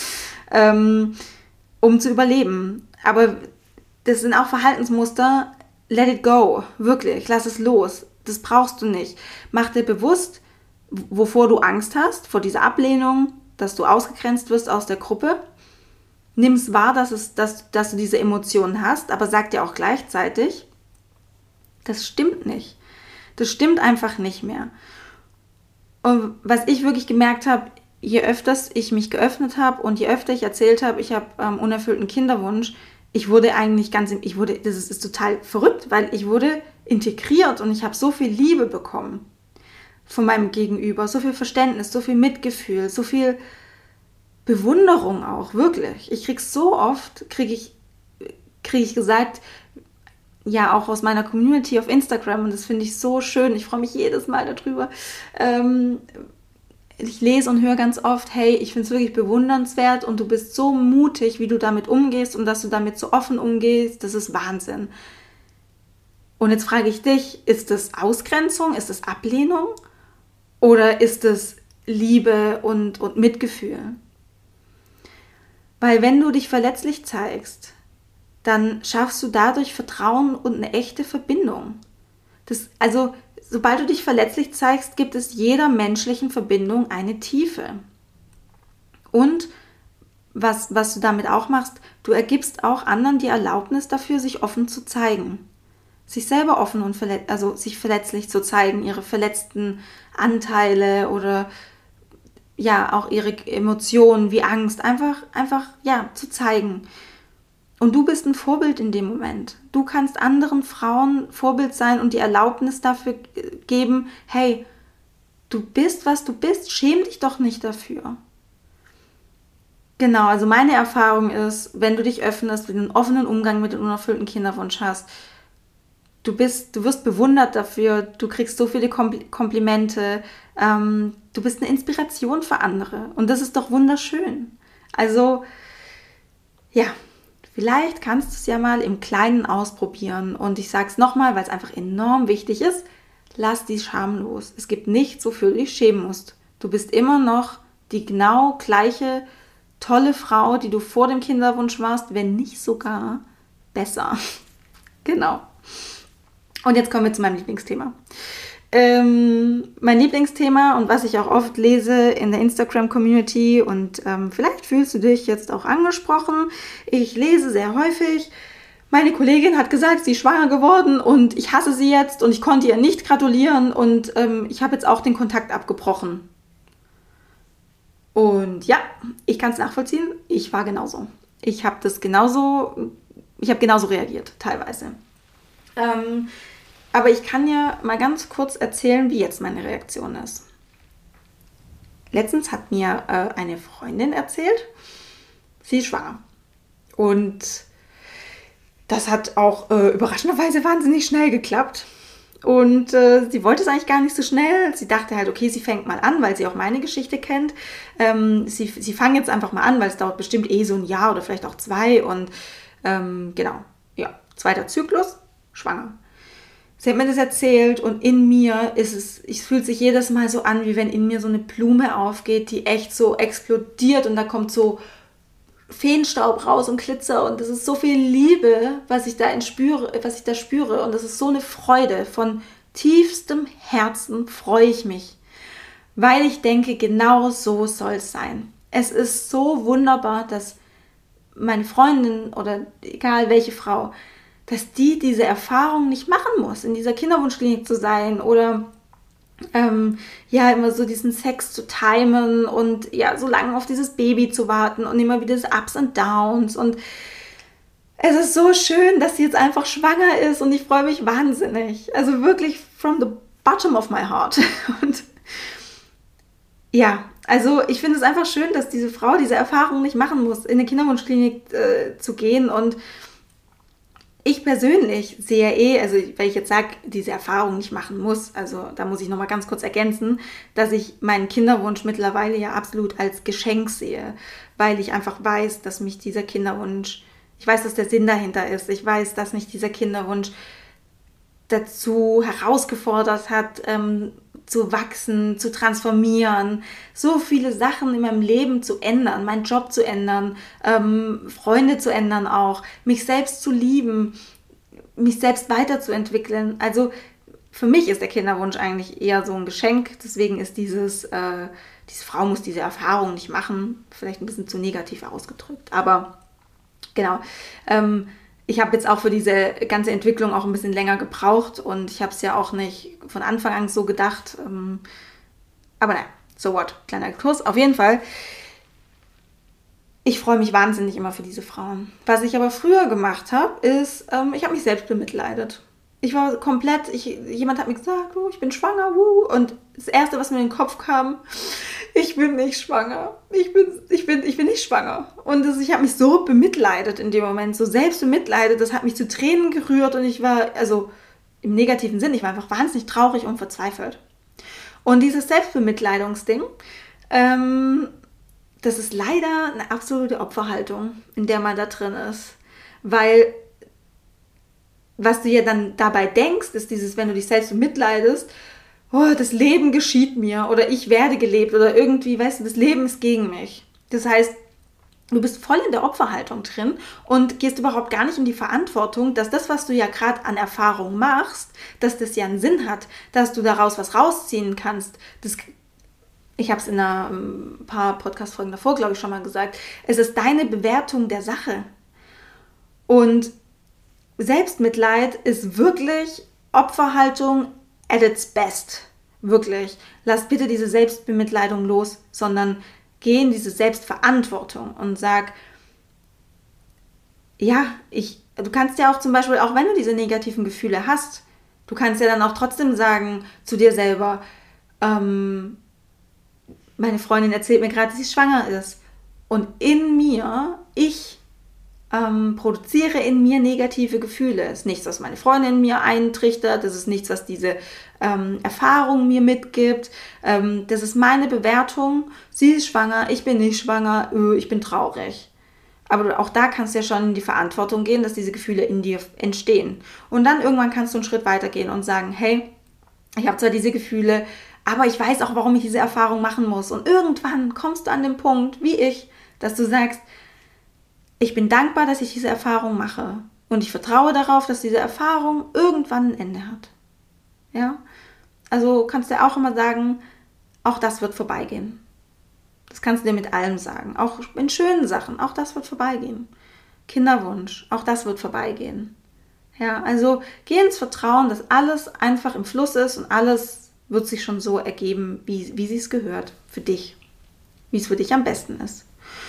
um zu überleben. Aber das sind auch Verhaltensmuster, let it go, wirklich, lass es los. Das brauchst du nicht. Mach dir bewusst, wovor du Angst hast, vor dieser Ablehnung, dass du ausgegrenzt wirst aus der Gruppe. Nimm es wahr, dass du diese Emotionen hast, aber sag dir auch gleichzeitig, das stimmt nicht. Das stimmt einfach nicht mehr. Und was ich wirklich gemerkt habe, je öfter ich mich geöffnet habe und je öfter ich erzählt habe, ich habe unerfüllten Kinderwunsch, das ist total verrückt, weil ich wurde integriert und ich habe so viel Liebe bekommen von meinem Gegenüber, so viel Verständnis, so viel Mitgefühl, so viel Bewunderung auch, wirklich. Ich kriege so oft, kriege ich gesagt, ja, auch aus meiner Community auf Instagram und das finde ich so schön. Ich freue mich jedes Mal darüber. Ich lese und höre ganz oft, hey, ich finde es wirklich bewundernswert und du bist so mutig, wie du damit umgehst und dass du damit so offen umgehst. Das ist Wahnsinn. Und jetzt frage ich dich, ist das Ausgrenzung, ist das Ablehnung oder ist das Liebe und Mitgefühl? Weil wenn du dich verletzlich zeigst, dann schaffst du dadurch Vertrauen und eine echte Verbindung. sobald du dich verletzlich zeigst, gibt es jeder menschlichen Verbindung eine Tiefe. Und was du damit auch machst, du ergibst auch anderen die Erlaubnis dafür, sich offen zu zeigen. Sich selber offen und sich verletzlich zu zeigen, ihre verletzten Anteile oder ja, auch ihre Emotionen wie Angst, einfach ja, zu zeigen. Und du bist ein Vorbild in dem Moment. Du kannst anderen Frauen Vorbild sein und die Erlaubnis dafür geben, hey, du bist, was du bist, schäm dich doch nicht dafür. Genau, also meine Erfahrung ist, wenn du dich öffnest, wenn du einen offenen Umgang mit dem unerfüllten Kinderwunsch hast, du wirst bewundert dafür, du kriegst so viele Komplimente, du bist eine Inspiration für andere und das ist doch wunderschön. Also, ja, vielleicht kannst du es ja mal im Kleinen ausprobieren und ich sage es nochmal, weil es einfach enorm wichtig ist, lass die Scham los. Es gibt nichts, wofür du dich schämen musst. Du bist immer noch die genau gleiche tolle Frau, die du vor dem Kinderwunsch warst, wenn nicht sogar besser. Genau. Und jetzt kommen wir zu meinem Lieblingsthema. Mein Lieblingsthema und was ich auch oft lese in der Instagram-Community und vielleicht fühlst du dich jetzt auch angesprochen. Ich lese sehr häufig, meine Kollegin hat gesagt, sie ist schwanger geworden und ich hasse sie jetzt und ich konnte ihr nicht gratulieren und ich habe jetzt auch den Kontakt abgebrochen. Und ja, ich kann es nachvollziehen, ich war genauso. Ich habe genauso reagiert, teilweise. Aber ich kann ja mal ganz kurz erzählen, wie jetzt meine Reaktion ist. Letztens hat mir eine Freundin erzählt, sie ist schwanger. Und das hat auch überraschenderweise wahnsinnig schnell geklappt. Und sie wollte es eigentlich gar nicht so schnell. Sie dachte halt, okay, sie fängt mal an, weil sie auch meine Geschichte kennt. Sie fangen jetzt einfach mal an, weil es dauert bestimmt so ein Jahr oder vielleicht auch 2. Und genau, ja, 2. Zyklus, schwanger. Sie hat mir das erzählt und in mir es fühlt sich jedes Mal so an, wie wenn in mir so eine Blume aufgeht, die echt so explodiert und da kommt so Feenstaub raus und Glitzer und das ist so viel Liebe, was ich da spüre und das ist so eine Freude. Von tiefstem Herzen freue ich mich, weil ich denke, genau so soll es sein. Es ist so wunderbar, dass meine Freundin oder egal welche Frau, dass die diese Erfahrung nicht machen muss, in dieser Kinderwunschklinik zu sein oder immer so diesen Sex zu timen und ja, so lange auf dieses Baby zu warten und immer wieder diese Ups und Downs und es ist so schön, dass sie jetzt einfach schwanger ist und ich freue mich wahnsinnig. Also wirklich from the bottom of my heart. Und ja, also ich finde es einfach schön, dass diese Frau diese Erfahrung nicht machen muss, in eine Kinderwunschklinik zu gehen und ich persönlich sehe also weil ich jetzt sage, diese Erfahrung nicht machen muss, also da muss ich nochmal ganz kurz ergänzen, dass ich meinen Kinderwunsch mittlerweile ja absolut als Geschenk sehe, weil ich einfach weiß, dass mich dieser Kinderwunsch, ich weiß, dass der Sinn dahinter ist, ich weiß, dass mich dieser Kinderwunsch dazu herausgefordert hat, zu wachsen, zu transformieren, so viele Sachen in meinem Leben zu ändern, meinen Job zu ändern, Freunde zu ändern auch, mich selbst zu lieben, mich selbst weiterzuentwickeln. Also für mich ist der Kinderwunsch eigentlich eher so ein Geschenk, deswegen ist diese Frau muss diese Erfahrung nicht machen, vielleicht ein bisschen zu negativ ausgedrückt, aber genau, ich habe jetzt auch für diese ganze Entwicklung auch ein bisschen länger gebraucht und ich habe es ja auch nicht von Anfang an so gedacht. Aber naja, so what, kleiner Exkurs. Auf jeden Fall, ich freue mich wahnsinnig immer für diese Frauen. Was ich aber früher gemacht habe, ist, ich habe mich selbst bemitleidet. Ich war komplett, jemand hat mir gesagt, ich bin schwanger, und das Erste, was mir in den Kopf kam, ich bin nicht schwanger. Ich bin nicht schwanger. Und ich habe mich so bemitleidet in dem Moment, so selbst bemitleidet, das hat mich zu Tränen gerührt und ich war, also im negativen Sinn, ich war einfach wahnsinnig traurig und verzweifelt. Und dieses Selbstbemitleidungsding, das ist leider eine absolute Opferhaltung, in der man da drin ist. Weil was du ja dann dabei denkst, ist dieses, wenn du dich selbst bemitleidest, das Leben geschieht mir oder ich werde gelebt oder irgendwie, weißt du, das Leben ist gegen mich. Das heißt, Du bist voll in der Opferhaltung drin und gehst überhaupt gar nicht in die Verantwortung, dass das, was du ja gerade an Erfahrung machst, dass das ja einen Sinn hat, dass du daraus was rausziehen kannst. Ich habe es in ein paar Podcast-Folgen davor, glaube ich, schon mal gesagt. Es ist deine Bewertung der Sache. Und Selbstmitleid ist wirklich Opferhaltung at its best. Wirklich. Lass bitte diese Selbstbemitleidung los, sondern geh in diese Selbstverantwortung und sag, ja, du kannst ja auch zum Beispiel, auch wenn du diese negativen Gefühle hast, du kannst ja dann auch trotzdem sagen zu dir selber, meine Freundin erzählt mir gerade, dass sie schwanger ist. Und in mir, ich produziere in mir negative Gefühle. Es ist nichts, was meine Freundin mir eintrichtert. Das ist nichts, was diese Erfahrung mir mitgibt. Das ist meine Bewertung. Sie ist schwanger, ich bin nicht schwanger, ich bin traurig. Aber auch da kannst du ja schon in die Verantwortung gehen, dass diese Gefühle in dir entstehen. Und dann irgendwann kannst du einen Schritt weitergehen und sagen, hey, ich habe zwar diese Gefühle, aber ich weiß auch, warum ich diese Erfahrung machen muss. Und irgendwann kommst du an den Punkt, wie ich, dass du sagst, ich bin dankbar, dass ich diese Erfahrung mache. Und ich vertraue darauf, dass diese Erfahrung irgendwann ein Ende hat. Ja? Also kannst du auch immer sagen, auch das wird vorbeigehen. Das kannst du dir mit allem sagen. Auch in schönen Sachen, auch das wird vorbeigehen. Kinderwunsch, auch das wird vorbeigehen. Ja, also geh ins Vertrauen, dass alles einfach im Fluss ist und alles wird sich schon so ergeben, wie sie es gehört für dich. Wie es für dich am besten ist.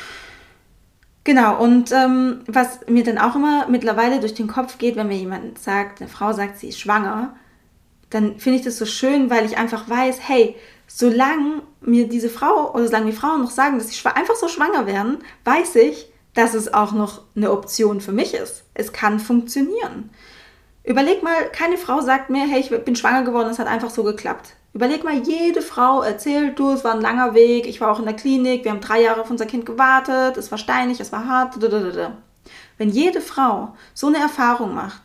Genau, und was mir dann auch immer mittlerweile durch den Kopf geht, wenn mir jemand sagt, eine Frau sagt, sie ist schwanger, dann finde ich das so schön, weil ich einfach weiß, hey, solange mir diese Frau oder solange die Frauen noch sagen, dass sie einfach so schwanger werden, weiß ich, dass es auch noch eine Option für mich ist. Es kann funktionieren. Überleg mal, keine Frau sagt mir, hey, ich bin schwanger geworden, es hat einfach so geklappt. Überleg mal, jede Frau erzählt, du, es war ein langer Weg, ich war auch in der Klinik, wir haben 3 Jahre auf unser Kind gewartet, es war steinig, es war hart. Wenn jede Frau so eine Erfahrung macht,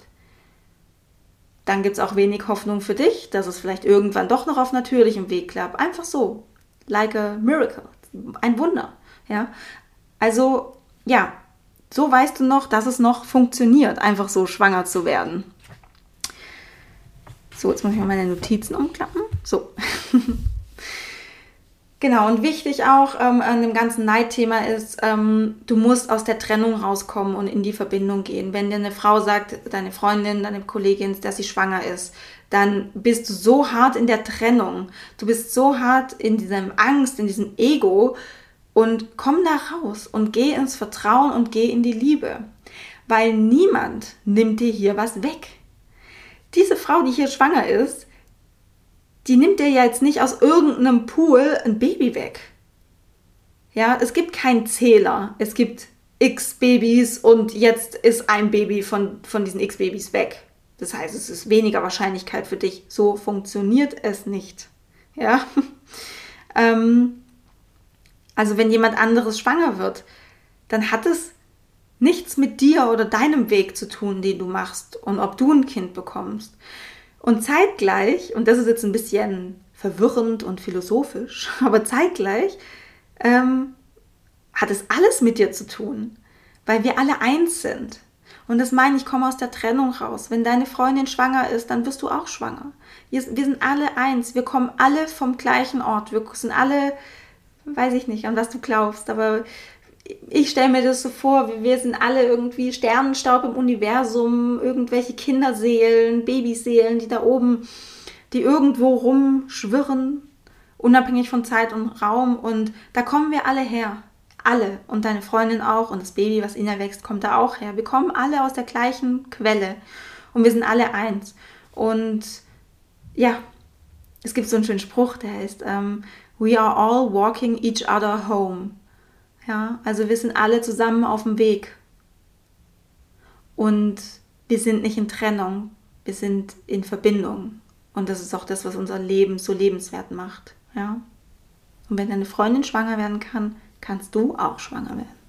dann gibt es auch wenig Hoffnung für dich, dass es vielleicht irgendwann doch noch auf natürlichem Weg klappt. Einfach so, like a miracle, ein Wunder. Ja? Also, ja, so weißt du noch, dass es noch funktioniert, einfach so schwanger zu werden. So, jetzt muss ich mal meine Notizen umklappen. So. Genau, und wichtig auch an dem ganzen Neidthema ist, du musst aus der Trennung rauskommen und in die Verbindung gehen. Wenn dir eine Frau sagt, deine Freundin, deine Kollegin, dass sie schwanger ist, dann bist du so hart in der Trennung. Du bist so hart in diesem Angst, in diesem Ego und komm da raus und geh ins Vertrauen und geh in die Liebe. Weil niemand nimmt dir hier was weg. Diese Frau, die hier schwanger ist, die nimmt dir ja jetzt nicht aus irgendeinem Pool ein Baby weg. Ja, es gibt keinen Zähler. Es gibt x Babys und jetzt ist ein Baby von diesen x Babys weg. Das heißt, es ist weniger Wahrscheinlichkeit für dich. So funktioniert es nicht. Ja. Also wenn jemand anderes schwanger wird, dann hat es nichts mit dir oder deinem Weg zu tun, den du machst und ob du ein Kind bekommst. Und zeitgleich, und das ist jetzt ein bisschen verwirrend und philosophisch, aber zeitgleich hat es alles mit dir zu tun, weil wir alle eins sind. Und das meine ich, komme aus der Trennung raus. Wenn deine Freundin schwanger ist, dann wirst du auch schwanger. Wir sind alle eins, wir kommen alle vom gleichen Ort. Wir sind alle, weiß ich nicht, an was du glaubst, aber ich stelle mir das so vor, wir sind alle irgendwie Sternenstaub im Universum, irgendwelche Kinderseelen, Babyseelen, die da oben, die irgendwo rumschwirren, unabhängig von Zeit und Raum. Und da kommen wir alle her. Alle. Und deine Freundin auch. Und das Baby, was in ihr wächst, kommt da auch her. Wir kommen alle aus der gleichen Quelle. Und wir sind alle eins. Und ja, es gibt so einen schönen Spruch, der heißt, we are all walking each other home. Ja, also wir sind alle zusammen auf dem Weg. Und wir sind nicht in Trennung, wir sind in Verbindung. Und das ist auch das, was unser Leben so lebenswert macht. Ja? Und wenn deine Freundin schwanger werden kann, kannst du auch schwanger werden.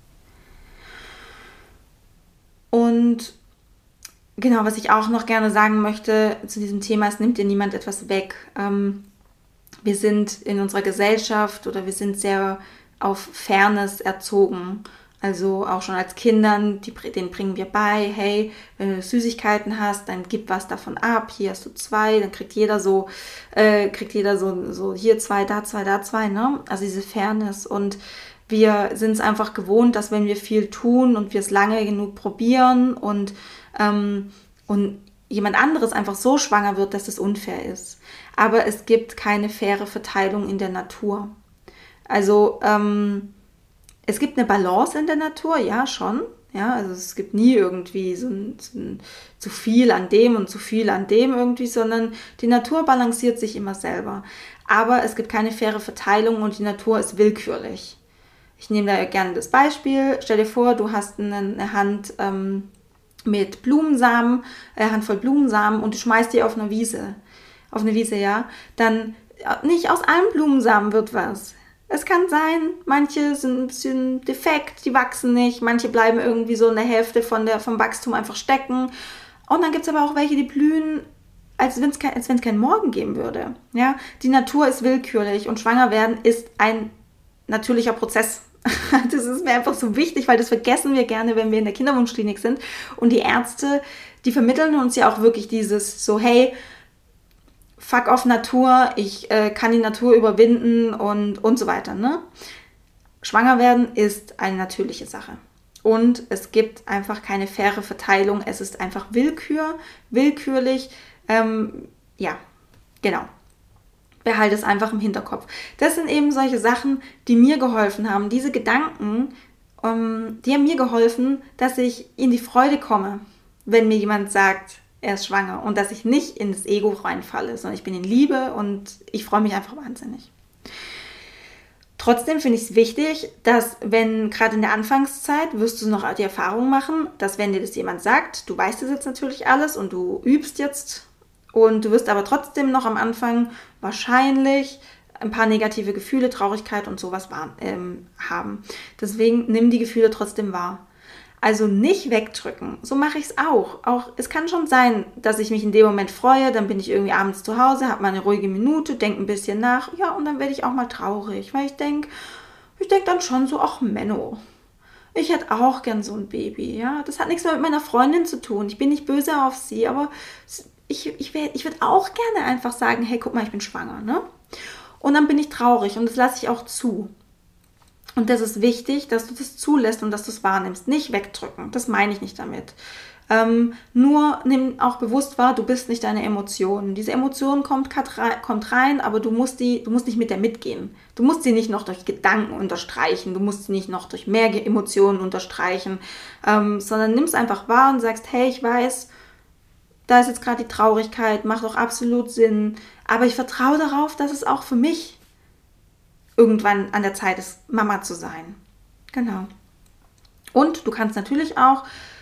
Und genau, was ich auch noch gerne sagen möchte zu diesem Thema, es nimmt dir niemand etwas weg. Wir sind in unserer Gesellschaft oder wir sind sehr auf Fairness erzogen. Also auch schon als Kindern, denen bringen wir bei, hey, wenn du Süßigkeiten hast, dann gib was davon ab, hier hast du 2, dann kriegt jeder so hier 2, da 2, da 2, ne? Also diese Fairness. Und wir sind es einfach gewohnt, dass wenn wir viel tun und wir es lange genug probieren und jemand anderes einfach so schwanger wird, dass es unfair ist. Aber es gibt keine faire Verteilung in der Natur. Also es gibt eine Balance in der Natur, ja, schon. Ja, also es gibt nie irgendwie so zu viel an dem und zu viel an dem irgendwie, sondern die Natur balanciert sich immer selber. Aber es gibt keine faire Verteilung und die Natur ist willkürlich. Ich nehme da gerne das Beispiel. Stell dir vor, du hast eine Hand mit Blumensamen, Handvoll Blumensamen und du schmeißt die auf eine Wiese. Auf eine Wiese, ja. Dann nicht aus allen Blumensamen wird was. Es kann sein, manche sind ein bisschen defekt, die wachsen nicht, manche bleiben irgendwie so in der Hälfte vom Wachstum einfach stecken. Und dann gibt es aber auch welche, die blühen, als wenn es keinen Morgen geben würde. Ja? Die Natur ist willkürlich und schwanger werden ist ein natürlicher Prozess. Das ist mir einfach so wichtig, weil das vergessen wir gerne, wenn wir in der Kinderwunschklinik sind. Und die Ärzte, die vermitteln uns ja auch wirklich dieses so, hey, fuck off Natur, ich kann die Natur überwinden und so weiter. Ne? Schwanger werden ist eine natürliche Sache. Und es gibt einfach keine faire Verteilung. Es ist einfach willkürlich. Ja, genau. Behalte es einfach im Hinterkopf. Das sind eben solche Sachen, die mir geholfen haben. Diese Gedanken, die haben mir geholfen, dass ich in die Freude komme, wenn mir jemand sagt, er ist schwanger und dass ich nicht in das Ego reinfalle, sondern ich bin in Liebe und ich freue mich einfach wahnsinnig. Trotzdem finde ich es wichtig, dass wenn gerade in der Anfangszeit wirst du noch die Erfahrung machen, dass wenn dir das jemand sagt, du weißt es jetzt natürlich alles und du übst jetzt und du wirst aber trotzdem noch am Anfang wahrscheinlich ein paar negative Gefühle, Traurigkeit und sowas haben. Deswegen nimm die Gefühle trotzdem wahr. Also nicht wegdrücken. So mache ich es auch. Es kann schon sein, dass ich mich in dem Moment freue, dann bin ich irgendwie abends zu Hause, habe mal eine ruhige Minute, denke ein bisschen nach, ja, und dann werde ich auch mal traurig, weil ich denke dann schon so, ach Menno, ich hätte auch gern so ein Baby, ja. Das hat nichts mehr mit meiner Freundin zu tun. Ich bin nicht böse auf sie, aber ich würde auch gerne einfach sagen, hey, guck mal, ich bin schwanger, ne? Und dann bin ich traurig und das lasse ich auch zu. Und das ist wichtig, dass du das zulässt und dass du es wahrnimmst. Nicht wegdrücken, das meine ich nicht damit. Nur nimm auch bewusst wahr, du bist nicht deine Emotionen. Diese Emotion kommt rein, aber du musst nicht mit der mitgehen. Du musst sie nicht noch durch Gedanken unterstreichen, du musst sie nicht noch durch mehr Emotionen unterstreichen, sondern nimm es einfach wahr und sagst, hey, ich weiß, da ist jetzt gerade die Traurigkeit, macht auch absolut Sinn, aber ich vertraue darauf, dass es auch für mich irgendwann an der Zeit ist, Mama zu sein. Genau. Und du kannst natürlich auch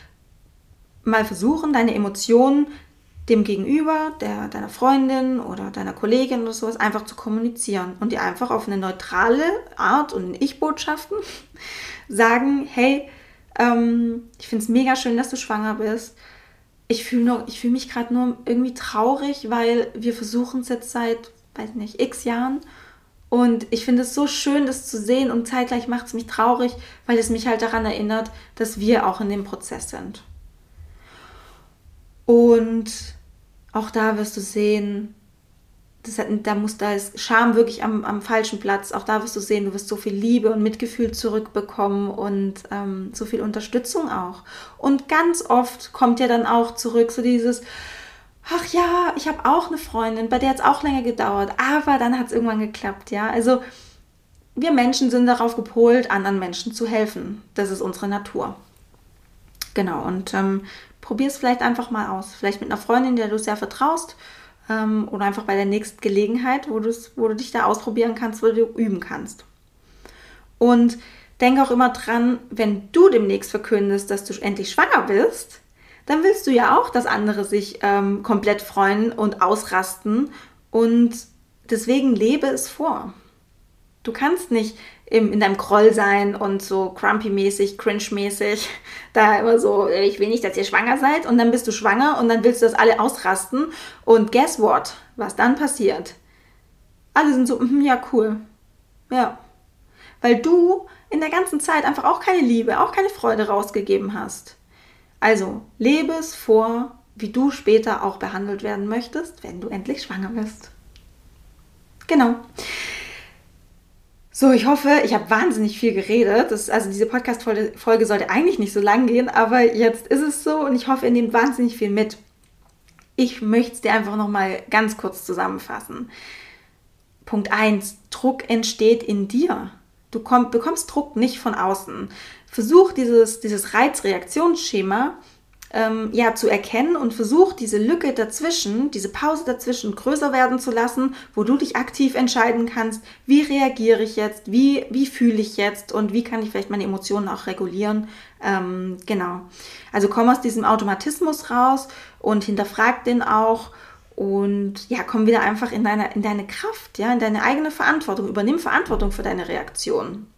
mal versuchen, deine Emotionen dem Gegenüber, deiner Freundin oder deiner Kollegin oder sowas einfach zu kommunizieren und dir einfach auf eine neutrale Art und in Ich-Botschaften sagen, hey, ich finde es mega schön, dass du schwanger bist. Ich fühle mich gerade nur irgendwie traurig, weil wir versuchen es jetzt seit, weiß nicht, x Jahren. Und ich finde es so schön, das zu sehen und zeitgleich macht es mich traurig, weil es mich halt daran erinnert, dass wir auch in dem Prozess sind. Und auch da wirst du sehen, da ist Scham wirklich am falschen Platz. Auch da wirst du sehen, du wirst so viel Liebe und Mitgefühl zurückbekommen und so viel Unterstützung auch. Und ganz oft kommt ja dann auch zurück so dieses, ach ja, ich habe auch eine Freundin, bei der hat es auch länger gedauert, aber dann hat es irgendwann geklappt, ja. Also wir Menschen sind darauf gepolt, anderen Menschen zu helfen. Das ist unsere Natur. Genau, und probier es vielleicht einfach mal aus. Vielleicht mit einer Freundin, der du sehr vertraust, oder einfach bei der nächsten Gelegenheit, wo du dich da ausprobieren kannst, wo du üben kannst. Und denk auch immer dran, wenn du demnächst verkündest, dass du endlich schwanger bist, dann willst du ja auch, dass andere sich komplett freuen und ausrasten. Und deswegen lebe es vor. Du kannst nicht in deinem Groll sein und so crumpy-mäßig, cringe-mäßig, da immer so, ich will nicht, dass ihr schwanger seid. Und dann bist du schwanger und dann willst du, dass alle ausrasten. Und guess what? Was dann passiert? Alle sind so, ja, cool. Ja. weil du in der ganzen Zeit einfach auch keine Liebe, auch keine Freude rausgegeben hast. Also lebe es vor, wie du später auch behandelt werden möchtest, wenn du endlich schwanger bist. Genau. So, ich hoffe, ich habe wahnsinnig viel geredet. Also diese Podcast-Folge sollte eigentlich nicht so lang gehen, aber jetzt ist es so und ich hoffe, ihr nehmt wahnsinnig viel mit. Ich möchte es dir einfach nochmal ganz kurz zusammenfassen. Punkt 1, Druck entsteht in dir. Du bekommst Druck nicht von außen. Versuch dieses Reizreaktionsschema zu erkennen und versuch diese Lücke dazwischen, diese Pause dazwischen größer werden zu lassen, wo du dich aktiv entscheiden kannst, wie reagiere ich jetzt, wie fühle ich jetzt und wie kann ich vielleicht meine Emotionen auch regulieren. Genau. Also komm aus diesem Automatismus raus und hinterfrag den auch. Und ja, komm wieder einfach in deine Kraft, ja, in deine eigene Verantwortung. Übernimm Verantwortung für deine Reaktion.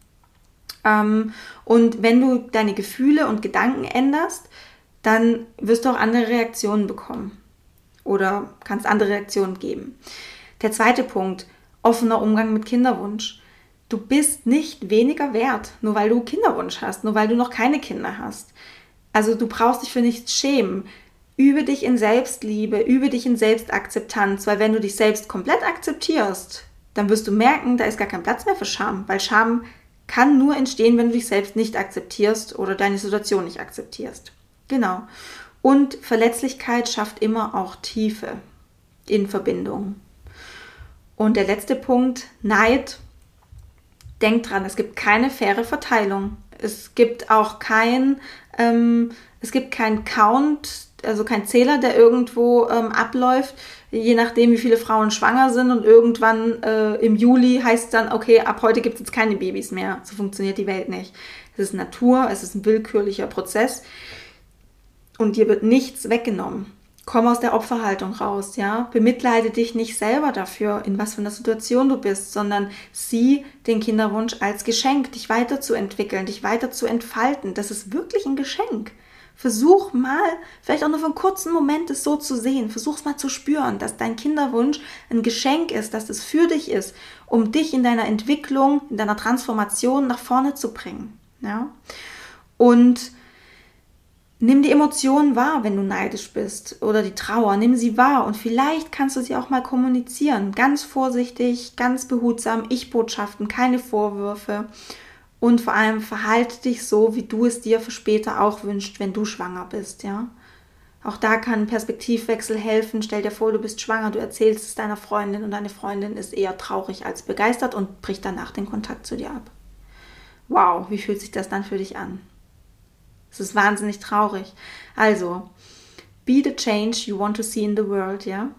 Und wenn du deine Gefühle und Gedanken änderst, dann wirst du auch andere Reaktionen bekommen. Oder kannst andere Reaktionen geben. Der zweite Punkt, offener Umgang mit Kinderwunsch. Du bist nicht weniger wert, nur weil du Kinderwunsch hast, nur weil du noch keine Kinder hast. Also du brauchst dich für nichts schämen. Übe dich in Selbstliebe, übe dich in Selbstakzeptanz, weil wenn du dich selbst komplett akzeptierst, dann wirst du merken, da ist gar kein Platz mehr für Scham, weil Scham kann nur entstehen, wenn du dich selbst nicht akzeptierst oder deine Situation nicht akzeptierst. Genau. Und Verletzlichkeit schafft immer auch Tiefe in Verbindung. Und der letzte Punkt, Neid. Denk dran, es gibt keine faire Verteilung. Es gibt auch kein Count, also kein Zähler, der irgendwo abläuft, je nachdem, wie viele Frauen schwanger sind und irgendwann im Juli heißt es dann, okay, ab heute gibt es jetzt keine Babys mehr. So funktioniert die Welt nicht. Es ist Natur, es ist ein willkürlicher Prozess und dir wird nichts weggenommen. Komm aus der Opferhaltung raus, ja. Bemitleide dich nicht selber dafür, in was für einer Situation du bist, sondern sieh den Kinderwunsch als Geschenk, dich weiterzuentwickeln, dich weiter zu entfalten. Das ist wirklich ein Geschenk. Versuch mal, vielleicht auch nur für einen kurzen Moment, es so zu sehen. Versuch es mal zu spüren, dass dein Kinderwunsch ein Geschenk ist, dass es für dich ist, um dich in deiner Entwicklung, in deiner Transformation nach vorne zu bringen. Ja? Und nimm die Emotionen wahr, wenn du neidisch bist oder die Trauer, nimm sie wahr und vielleicht kannst du sie auch mal kommunizieren. Ganz vorsichtig, ganz behutsam, Ich-Botschaften, keine Vorwürfe und vor allem verhalte dich so, wie du es dir für später auch wünschst, wenn du schwanger bist, ja. Auch da kann ein Perspektivwechsel helfen. Stell dir vor, du bist schwanger, du erzählst es deiner Freundin und deine Freundin ist eher traurig als begeistert und bricht danach den Kontakt zu dir ab. Wow, wie fühlt sich das dann für dich an? Es ist wahnsinnig traurig. Also, be the change you want to see in the world, ja?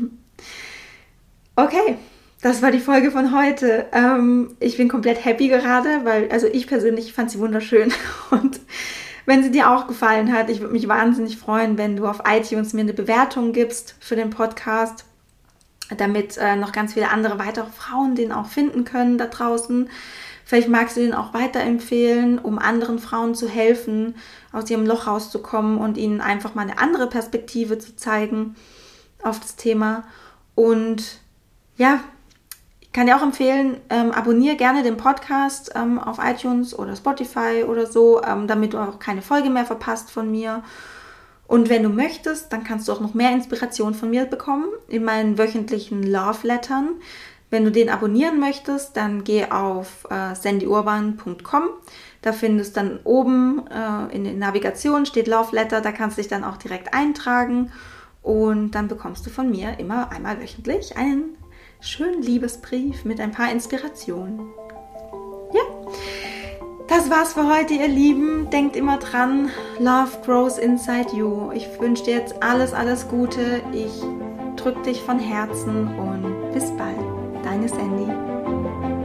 Okay, das war die Folge von heute. Ich bin komplett happy gerade, weil, also ich persönlich fand sie wunderschön. Und wenn sie dir auch gefallen hat, ich würde mich wahnsinnig freuen, wenn du auf iTunes mir eine Bewertung gibst für den Podcast, damit noch ganz viele andere weitere Frauen den auch finden können da draußen. Vielleicht magst du den auch weiterempfehlen, um anderen Frauen zu helfen, aus ihrem Loch rauszukommen und ihnen einfach mal eine andere Perspektive zu zeigen auf das Thema. Und ja, ich kann dir auch empfehlen, abonniere gerne den Podcast auf iTunes oder Spotify oder so, damit du auch keine Folge mehr verpasst von mir. Und wenn du möchtest, dann kannst du auch noch mehr Inspiration von mir bekommen in meinen wöchentlichen Love Lettern. Wenn du den abonnieren möchtest, dann geh auf sandyurban.com. Da findest du dann oben in der Navigation steht Love Letter. Da kannst du dich dann auch direkt eintragen. Und dann bekommst du von mir immer einmal wöchentlich einen schönen Liebesbrief mit ein paar Inspirationen. Ja, das war's für heute, ihr Lieben. Denkt immer dran, Love grows inside you. Ich wünsche dir jetzt alles, alles Gute. Ich drücke dich von Herzen und bis bald. Deine Sandy.